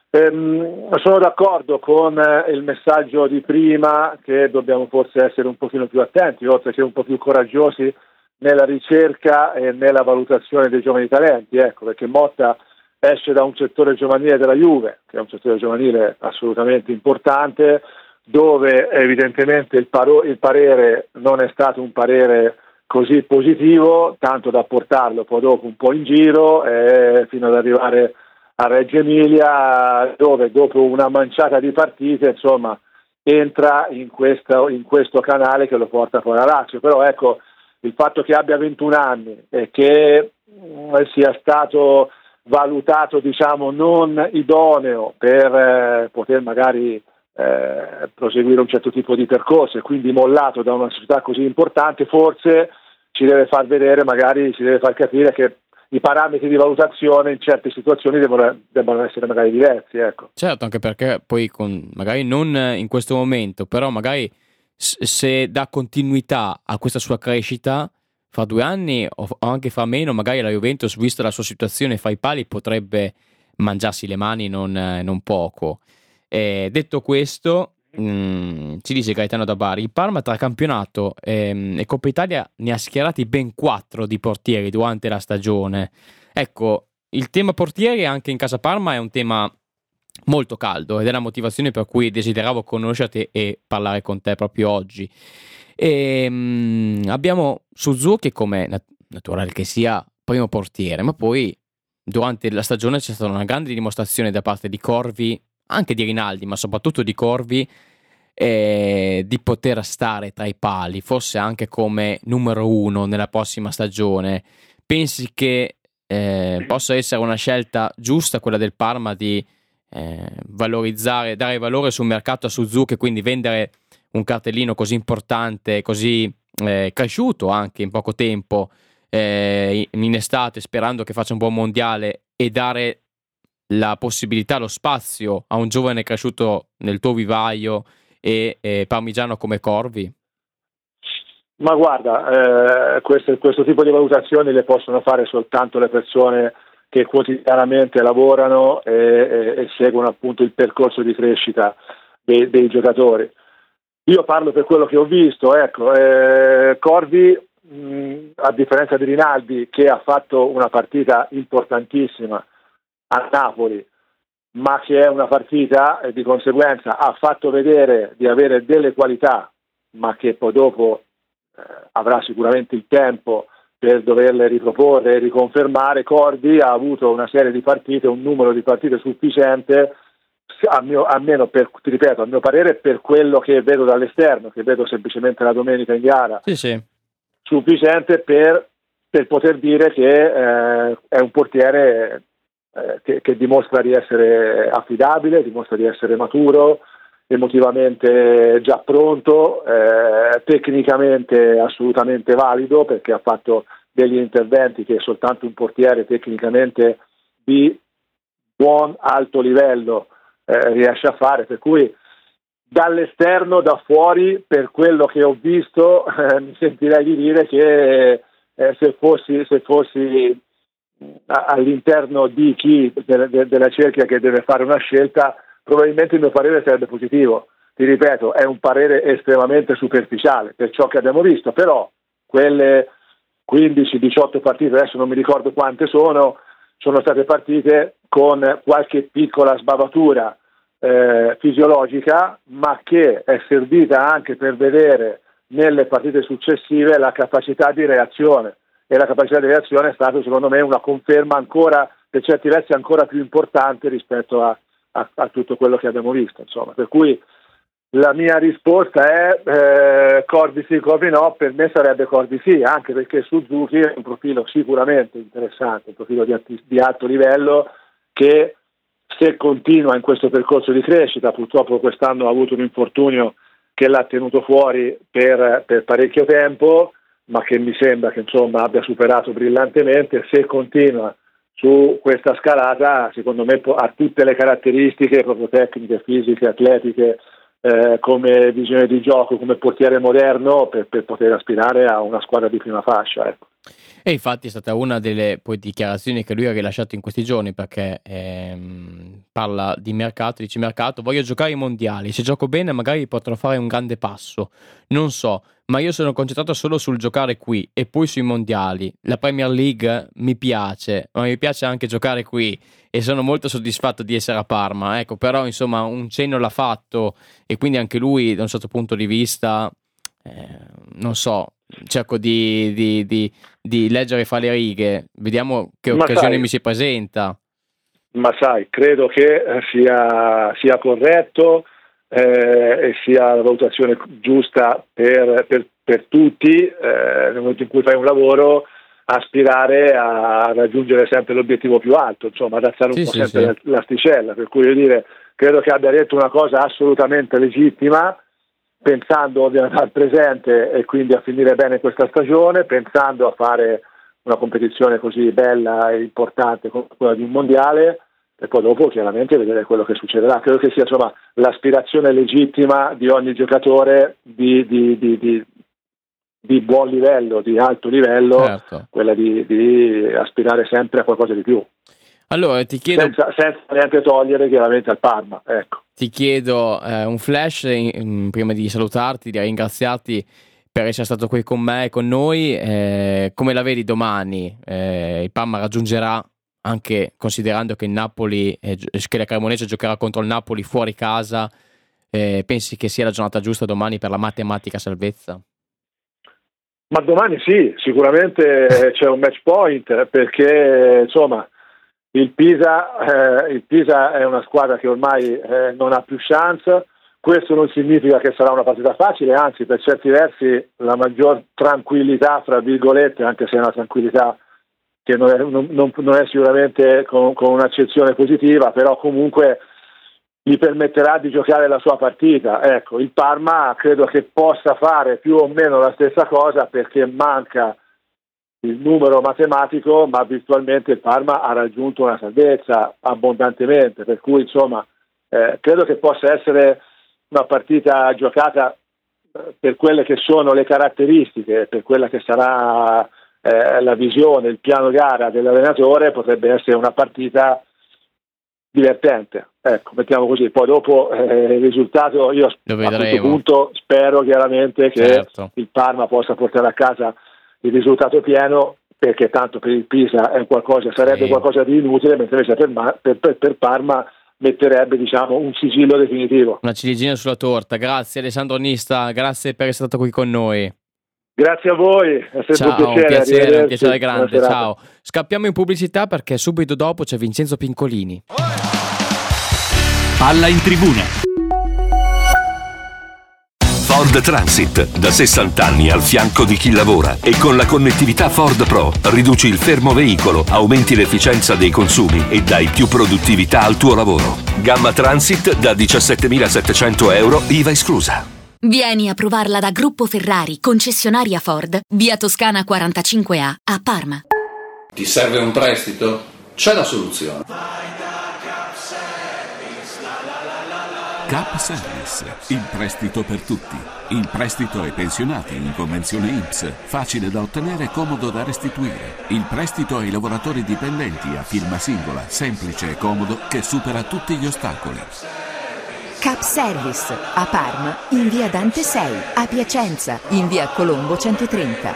sono d'accordo con il messaggio di prima, che dobbiamo forse essere un pochino più attenti, oltre che un po' più coraggiosi nella ricerca e nella valutazione dei giovani talenti, ecco, perché Motta esce da un settore giovanile della Juve, che è un settore giovanile assolutamente importante, dove evidentemente il parere non è stato un parere così positivo, tanto da portarlo poi dopo un po' in giro fino ad arrivare a Reggio Emilia, dove dopo una manciata di partite, insomma, entra in questo canale che lo porta poi a Lazio. Però ecco, il fatto che abbia 21 anni e che sia stato valutato, diciamo, non idoneo per poter magari proseguire un certo tipo di percorso, e quindi mollato da una società così importante, forse ci deve far vedere, magari ci deve far capire che i parametri di valutazione in certe situazioni debbano essere magari diversi, ecco. Certo, anche perché poi magari non in questo momento, però magari se dà continuità a questa sua crescita, fra 2 anni o anche fra meno, magari la Juventus, vista la sua situazione fra i pali, potrebbe mangiarsi le mani non poco. Detto questo, ci dice Gaetano da Bari, il Parma tra campionato e Coppa Italia ne ha schierati ben 4 di portieri durante la stagione. Ecco, il tema portieri anche in casa Parma è un tema molto caldo, ed è la motivazione per cui desideravo conoscerti e parlare con te proprio oggi. Abbiamo Suzuki come naturale che sia primo portiere, ma poi durante la stagione c'è stata una grande dimostrazione da parte di Corvi, anche di Rinaldi, ma soprattutto di Corvi, di poter stare tra i pali, forse anche come numero 1 nella prossima stagione. Pensi che possa essere una scelta giusta quella del Parma di valorizzare, dare valore sul mercato a Suzuki, e quindi vendere un cartellino così importante, così cresciuto anche in poco tempo, in estate, sperando che faccia un buon mondiale, e dare la possibilità, lo spazio a un giovane cresciuto nel tuo vivaio e parmigiano come Corvi? Ma guarda, questo tipo di valutazioni le possono fare soltanto le persone che quotidianamente lavorano e seguono appunto il percorso di crescita dei giocatori. Io parlo per quello che ho visto, ecco, Corvi, a differenza di Rinaldi, che ha fatto una partita importantissima a Napoli, ma che è una partita e di conseguenza ha fatto vedere di avere delle qualità, ma che poi dopo avrà sicuramente il tempo per doverle riproporre e riconfermare. Corvi ha avuto una serie di partite, un numero di partite sufficiente, a mio parere, per quello che vedo dall'esterno, che vedo semplicemente la domenica in gara, sì. Sufficiente per poter dire che è un portiere che dimostra di essere affidabile, dimostra di essere maturo, emotivamente già pronto, tecnicamente assolutamente valido, perché ha fatto degli interventi che soltanto un portiere tecnicamente di buon alto livello riesce a fare, per cui dall'esterno, da fuori, per quello che ho visto, mi sentirei di dire che se fossi all'interno di chi della cerchia che deve fare una scelta, probabilmente il mio parere sarebbe positivo. Ti ripeto, è un parere estremamente superficiale per ciò che abbiamo visto, però quelle 15-18 partite, adesso non mi ricordo quante sono state partite con qualche piccola sbavatura fisiologica, ma che è servita anche per vedere nelle partite successive la capacità di reazione, e la capacità di reazione è stata secondo me una conferma ancora, per certi versi ancora più importante rispetto a tutto quello che abbiamo visto, insomma. Per cui la mia risposta è Cordi sì, Cordi no. Per me sarebbe Cordi sì, anche perché Suzuki è un profilo sicuramente interessante, un profilo di alto livello che, se continua in questo percorso di crescita, purtroppo quest'anno ha avuto un infortunio che l'ha tenuto fuori per parecchio tempo, ma che mi sembra che insomma abbia superato brillantemente. Se continua su questa scalata, secondo me ha tutte le caratteristiche proprio tecniche, fisiche, atletiche, come visione di gioco, come portiere moderno per poter aspirare a una squadra di prima fascia, ecco. E infatti è stata una delle poi dichiarazioni che lui ha rilasciato in questi giorni, perché parla di mercato, dice: mercato, voglio giocare ai mondiali, se gioco bene magari potrò fare un grande passo, non so, ma io sono concentrato solo sul giocare qui e poi sui mondiali. La Premier League mi piace, ma mi piace anche giocare qui e sono molto soddisfatto di essere a Parma, ecco. Però insomma un cenno l'ha fatto, e quindi anche lui da un certo punto di vista non so, cerco di leggere fra le righe, vediamo che occasione mi si presenta. Ma sai, credo che sia corretto e sia la valutazione giusta per tutti, nel momento in cui fai un lavoro, aspirare a raggiungere sempre l'obiettivo più alto, insomma, ad alzare un po' sempre l'asticella. Per cui, io dire, credo che abbia detto una cosa assolutamente legittima, pensando ovviamente al presente e quindi a finire bene questa stagione, pensando a fare una competizione così bella e importante come quella di un mondiale, e poi dopo chiaramente vedere quello che succederà. Credo che sia insomma l'aspirazione legittima di ogni giocatore di buon livello, di alto livello, certo, quella di aspirare sempre a qualcosa di più. Allora ti chiedo, senza neanche togliere chiaramente al Parma, ecco. Ti chiedo un flash prima di salutarti, di ringraziarti per essere stato qui con me e con noi. Come la vedi domani? Il Parma raggiungerà, anche considerando che il Napoli, che la Cremonese giocherà contro il Napoli fuori casa, pensi che sia la giornata giusta domani per la matematica salvezza? Ma domani sì, sicuramente c'è un match point, perché insomma il Pisa è una squadra che ormai non ha più chance. Questo non significa che sarà una partita facile, anzi per certi versi la maggior tranquillità, fra virgolette, anche se è una tranquillità che non è sicuramente con un'accezione positiva, però comunque gli permetterà di giocare la sua partita. Ecco, il Parma credo che possa fare più o meno la stessa cosa, perché manca il numero matematico, ma virtualmente il Parma ha raggiunto una salvezza abbondantemente, per cui insomma credo che possa essere una partita giocata per quelle che sono le caratteristiche, per quella che sarà la visione, il piano gara dell'allenatore. Potrebbe essere una partita divertente, ecco, mettiamo così. Poi dopo il risultato, io a questo punto spero chiaramente che il Parma possa portare a casa il risultato pieno, perché tanto per il Pisa è sarebbe qualcosa di inutile, mentre invece per Parma metterebbe, diciamo, un sigillo definitivo. Una ciliegina sulla torta. Grazie Alessandro Nista, grazie per essere stato qui con noi. Grazie a voi, è sempre ciao, un piacere grande. Ciao. Scappiamo in pubblicità perché subito dopo c'è Vincenzo Pincolini. Palla in tribuna. Ford Transit, da 60 anni al fianco di chi lavora, e con la connettività Ford Pro riduci il fermo veicolo, aumenti l'efficienza dei consumi e dai più produttività al tuo lavoro. Gamma Transit da 17.700 euro, IVA esclusa. Vieni a provarla da Gruppo Ferrari, concessionaria Ford, via Toscana 45A a Parma. Ti serve un prestito? C'è la soluzione. Cap Service, il prestito per tutti. Il prestito ai pensionati in convenzione INPS, facile da ottenere e comodo da restituire. Il prestito ai lavoratori dipendenti a firma singola, semplice e comodo, che supera tutti gli ostacoli. Cap Service, a Parma, in via Dante 6, a Piacenza, in via Colombo 130.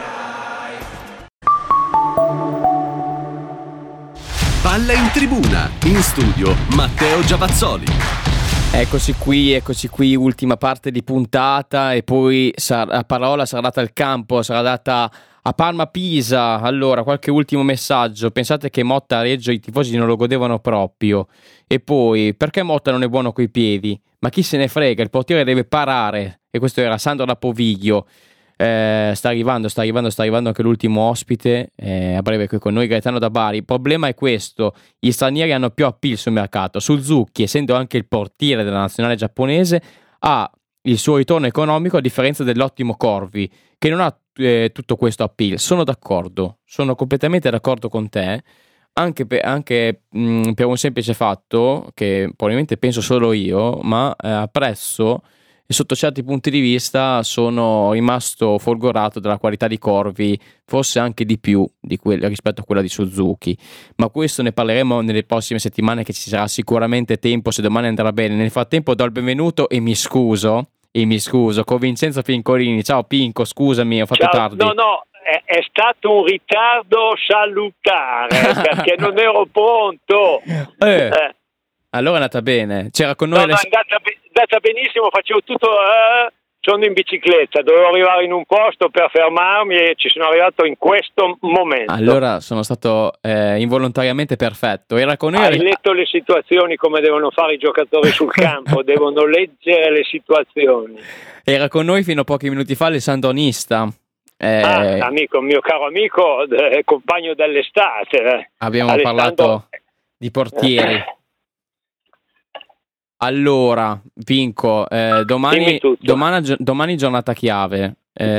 Palla in tribuna, in studio Matteo Giavazzoli. Eccoci qui, ultima parte di puntata e poi la parola sarà data al campo, sarà data a Parma-Pisa. Allora, qualche ultimo messaggio. Pensate che Motta a Reggio i tifosi non lo godevano proprio. E poi, perché Motta non è buono coi piedi? Ma chi se ne frega, il portiere deve parare. E questo era Sandro da Poviglio. Sta arrivando anche l'ultimo ospite a breve qui con noi, Gaetano da Bari. Il problema è questo: gli stranieri hanno più appeal sul mercato. Suzuki, essendo anche il portiere della nazionale giapponese, ha il suo ritorno economico, a differenza dell'ottimo Corvi, che non ha tutto questo appeal. Sono d'accordo, sono completamente d'accordo con te, anche per un semplice fatto che probabilmente penso solo io, ma apprezzo e sotto certi punti di vista sono rimasto folgorato dalla qualità di Corvi, forse anche di più rispetto a quella di Suzuki, ma questo ne parleremo nelle prossime settimane, che ci sarà sicuramente tempo se domani andrà bene. Nel frattempo do il benvenuto e mi scuso con Vincenzo Pincolini. Ciao Pinco, scusami, ho fatto tardi. No, è stato un ritardo salutare perché non ero pronto. Allora è andata bene, c'era con noi è andata benissimo, facevo tutto, sono in bicicletta, dovevo arrivare in un posto per fermarmi e ci sono arrivato in questo momento. Allora sono stato involontariamente perfetto. Era con noi. Hai letto le situazioni come devono fare i giocatori sul campo, devono leggere le situazioni. Era con noi fino a pochi minuti fa Alessandro Nista. Mio caro amico, compagno dell'estate. Abbiamo Alessandro... parlato di portieri. Allora, Vinco, domani giornata chiave.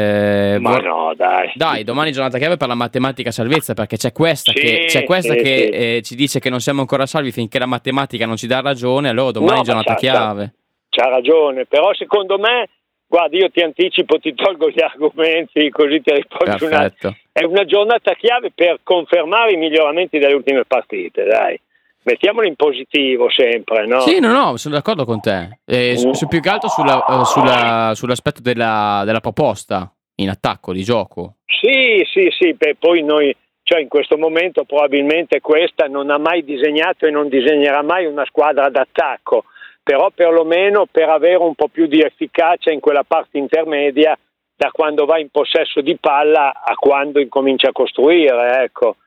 Dai, domani giornata chiave per la matematica salvezza, perché c'è questa che ci dice che non siamo ancora salvi finché la matematica non ci dà ragione. Allora domani giornata chiave. C'ha ragione, però secondo me, guarda, io ti anticipo, ti tolgo gli argomenti così ti riporto è una giornata chiave per confermare i miglioramenti delle ultime partite, dai. Mettiamolo in positivo sempre, no? Sì, no, sono d'accordo con te. Più che altro sull'aspetto della proposta in attacco, di gioco. Sì, poi noi, cioè in questo momento probabilmente questa non ha mai disegnato e non disegnerà mai una squadra d'attacco, però perlomeno per avere un po' più di efficacia in quella parte intermedia, da quando va in possesso di palla a quando incomincia a costruire, ecco.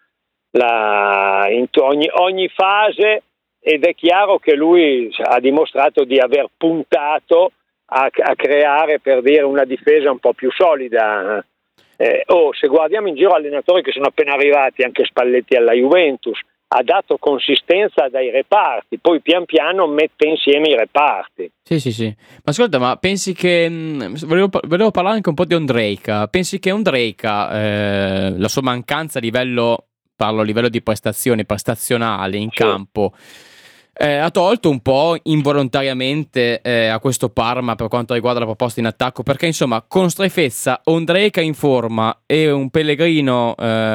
Ogni fase, ed è chiaro che lui ha dimostrato di aver puntato a creare, per dire, una difesa un po' più solida. Se guardiamo in giro allenatori che sono appena arrivati, anche Spalletti alla Juventus ha dato consistenza dai reparti, poi pian piano mette insieme i reparti. Sì. Ma ascolta, ma pensi che volevo parlare anche un po' di Ondrejka. Pensi che Ondrejka, la sua mancanza a livello di prestazionale in campo, ha tolto un po' involontariamente a questo Parma per quanto riguarda la proposta in attacco, perché insomma con Strefezza, Ondrejka in forma e un Pellegrino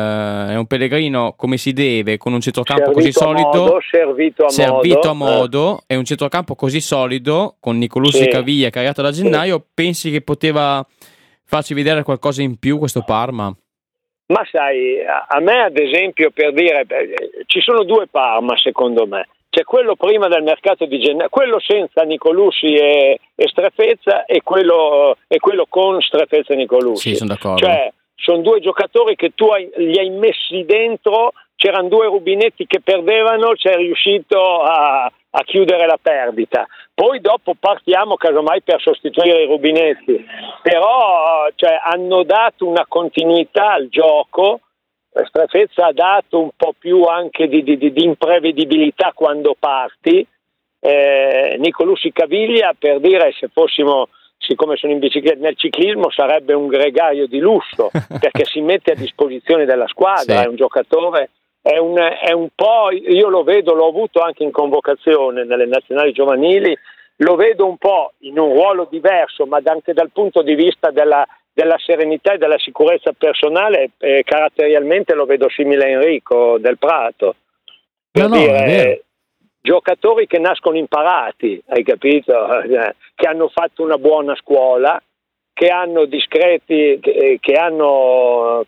come si deve, con un centrocampo così solido, servito a modo, e un centrocampo così solido con Nicolussi Caviglia cariato da gennaio, pensi che poteva farci vedere qualcosa in più questo Parma? Ma sai, a me ad esempio, per dire, ci sono due Parma secondo me. C'è quello prima del mercato di gennaio, quello senza Nicolussi e Strefezza, e quello con Strefezza e Nicolussi. Sì, sono d'accordo. Cioè, sono due giocatori che tu li hai messi dentro, c'erano due rubinetti che perdevano, sei riuscito a chiudere la perdita. Poi dopo partiamo casomai per sostituire i rubinetti, però hanno dato una continuità al gioco. Strefezza ha dato un po' più anche di imprevedibilità quando parti. Nicolussi Caviglia, per dire, se fossimo, siccome sono in bicicletta, nel ciclismo sarebbe un gregario di lusso perché si mette a disposizione della squadra, sì. È un giocatore, è un po', io lo vedo, l'ho avuto anche in convocazione nelle nazionali giovanili, lo vedo un po' in un ruolo diverso, ma anche dal punto di vista della serenità e della sicurezza personale, caratterialmente lo vedo simile a Enrico Del Prato. Per dire, giocatori che nascono imparati, hai capito? Che hanno fatto una buona scuola, che hanno discreti, che hanno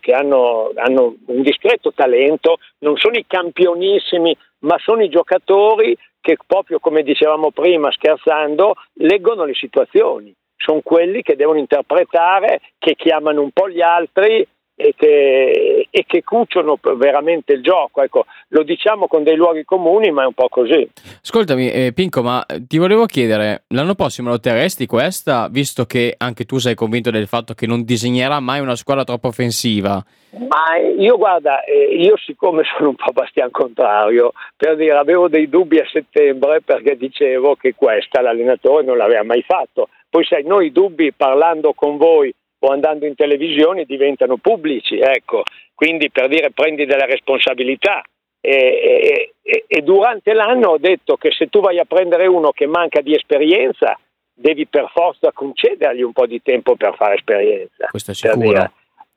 un discreto talento, non sono i campionissimi, ma sono i giocatori che, proprio come dicevamo prima scherzando, leggono le situazioni, sono quelli che devono interpretare, che chiamano un po' gli altri e che cuciono veramente il gioco. Ecco, lo diciamo con dei luoghi comuni, ma è un po' così. Ascoltami, Pinco, ma ti volevo chiedere, l'anno prossimo lo terresti questa, visto che anche tu sei convinto del fatto che non disegnerà mai una squadra troppo offensiva? Ma io, guarda, io siccome sono un po' Bastian Contrario, per dire, avevo dei dubbi a settembre perché dicevo che questa l'allenatore non l'aveva mai fatto. Poi sai, noi i dubbi, parlando con voi o andando in televisione, diventano pubblici, ecco, quindi per dire, prendi delle responsabilità e durante l'anno ho detto che se tu vai a prendere uno che manca di esperienza devi per forza concedergli un po' di tempo per fare esperienza. Questo è sicuro.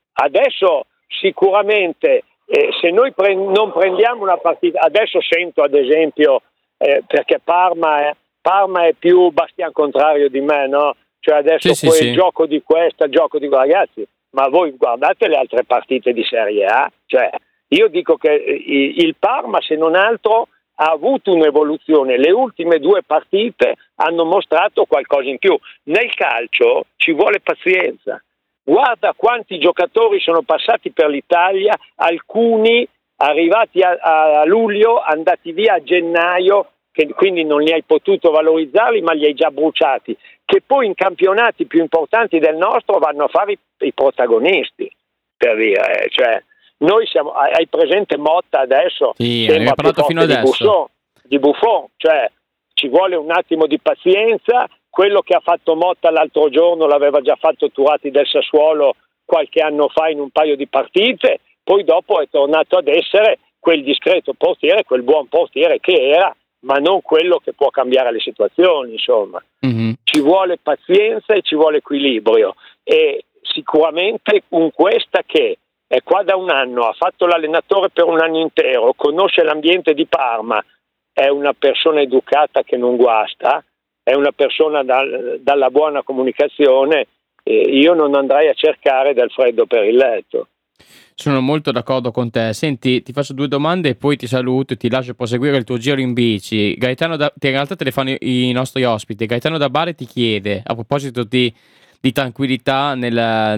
Adesso sicuramente se noi non prendiamo una partita, adesso sento ad esempio perché Parma è più Bastian Contrario di me, no? Cioè adesso sì. Gioco di questa, gioco di ragazzi, ma voi guardate le altre partite di Serie A, cioè io dico che il Parma, se non altro, ha avuto un'evoluzione, le ultime 2 partite hanno mostrato qualcosa in più. Nel calcio ci vuole pazienza, guarda quanti giocatori sono passati per l'Italia, alcuni arrivati a luglio, andati via a gennaio, che quindi non li hai potuto valorizzarli ma li hai già bruciati, che poi in campionati più importanti del nostro vanno a fare i protagonisti, per dire, cioè noi siamo, hai presente Motta adesso? Sì, ne parlato fino adesso. Di Buffon, cioè ci vuole un attimo di pazienza, quello che ha fatto Motta l'altro giorno l'aveva già fatto Turati del Sassuolo qualche anno fa in un paio di partite, poi dopo è tornato ad essere quel discreto portiere, quel buon portiere che era, ma non quello che può cambiare le situazioni, insomma. Mm-hmm. Ci vuole pazienza e ci vuole equilibrio, e sicuramente con questa che è qua da un anno, ha fatto l'allenatore per un anno intero, conosce l'ambiente di Parma, è una persona educata che non guasta, è una persona dalla buona comunicazione, e io non andrei a cercare del freddo per il letto. Sono molto d'accordo con te. Senti, ti faccio 2 domande e poi ti saluto e ti lascio proseguire il tuo giro in bici. Gaetano in realtà te le fanno i nostri ospiti. Gaetano da Bari ti chiede, a proposito di tranquillità da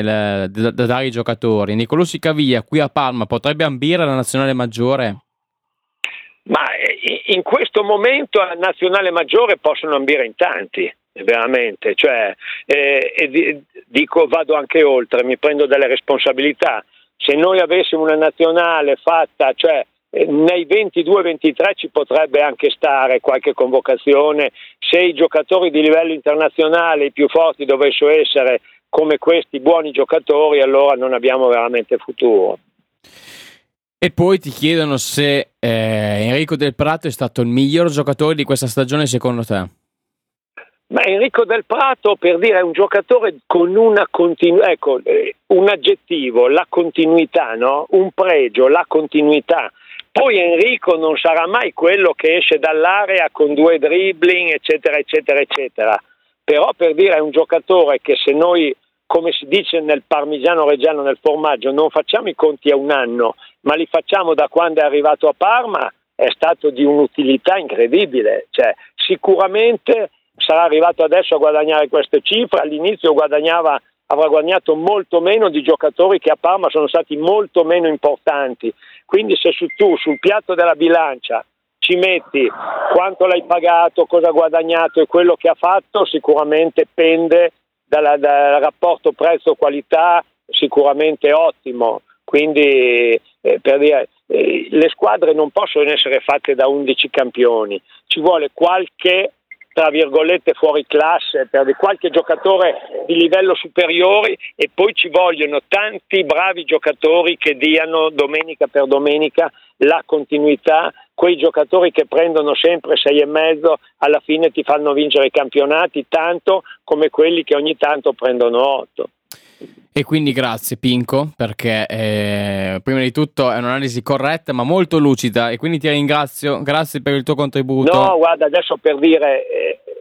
dare ai giocatori, Nicolò Caviglia qui a Parma potrebbe ambire alla nazionale maggiore? Ma in questo momento alla nazionale maggiore possono ambire in tanti, veramente, cioè dico, vado anche oltre, mi prendo delle responsabilità. Se noi avessimo una nazionale fatta, cioè nei 22-23 ci potrebbe anche stare qualche convocazione, se i giocatori di livello internazionale, i più forti, dovessero essere come questi buoni giocatori, allora non abbiamo veramente futuro. E poi ti chiedono se Enrico Del Prato è stato il miglior giocatore di questa stagione secondo te. Ma Enrico Del Prato, per dire, è un giocatore con una ecco, un aggettivo, la continuità, no? Un pregio, la continuità. Poi Enrico non sarà mai quello che esce dall'area con 2 dribbling, eccetera, eccetera, eccetera. Però, per dire, è un giocatore che se noi, come si dice nel parmigiano reggiano, nel formaggio, non facciamo i conti a un anno, ma li facciamo da quando è arrivato a Parma, è stato di un'utilità incredibile. Cioè, sicuramente sarà arrivato adesso a guadagnare queste cifre, all'inizio avrà guadagnato molto meno di giocatori che a Parma sono stati molto meno importanti. Quindi se tu sul piatto della bilancia ci metti quanto l'hai pagato, cosa ha guadagnato e quello che ha fatto, sicuramente pende dal rapporto prezzo-qualità, sicuramente ottimo. Quindi per dire, le squadre non possono essere fatte da 11 campioni, ci vuole qualche, tra virgolette, fuori classe, per qualche giocatore di livello superiore, e poi ci vogliono tanti bravi giocatori che diano domenica per domenica la continuità, quei giocatori che prendono sempre 6,5, alla fine ti fanno vincere i campionati, tanto come quelli che ogni tanto prendono 8. E quindi grazie Pinco, perché prima di tutto è un'analisi corretta ma molto lucida, e quindi ti ringrazio, grazie per il tuo contributo. No, guarda, adesso per dire,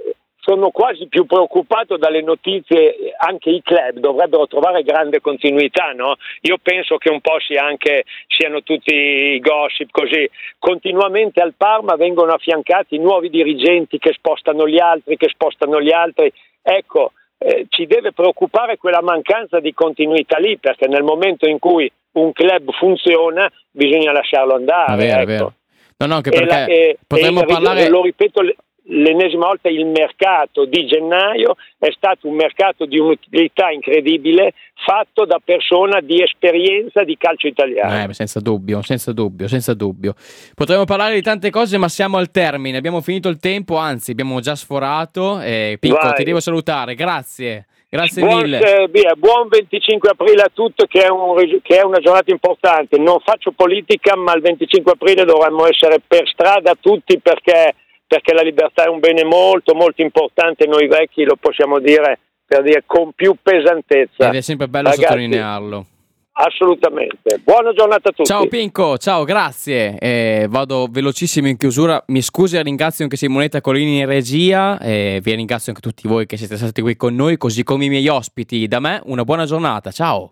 sono quasi più preoccupato dalle notizie. Anche i club dovrebbero trovare grande continuità, no? Io penso che un po' siano tutti i gossip così. Continuamente al Parma vengono affiancati nuovi dirigenti che spostano gli altri. Ecco, ci deve preoccupare quella mancanza di continuità lì, perché nel momento in cui un club funziona bisogna lasciarlo andare. È vero. No, anche perché potremmo parlare... Lo ripeto l'ennesima volta, il mercato di gennaio è stato un mercato di un'utilità incredibile, fatto da persona di esperienza di calcio italiano. Senza dubbio. Potremmo parlare di tante cose, ma siamo al termine, abbiamo finito il tempo, anzi abbiamo già sforato. Pinco, ti devo salutare, grazie mille. Buon 25 aprile a tutti, che è una giornata importante. Non faccio politica, ma il 25 aprile dovremmo essere per strada tutti, perché la libertà è un bene molto molto importante. Noi vecchi lo possiamo dire con più pesantezza. Ed è sempre bello sottolinearlo. Assolutamente. Buona giornata a tutti. Ciao Pinco, ciao, grazie. Vado velocissimo in chiusura. Mi scuso e ringrazio anche Simonetta Colini in regia. Vi ringrazio anche tutti voi che siete stati qui con noi, così come i miei ospiti. Da me una buona giornata. Ciao.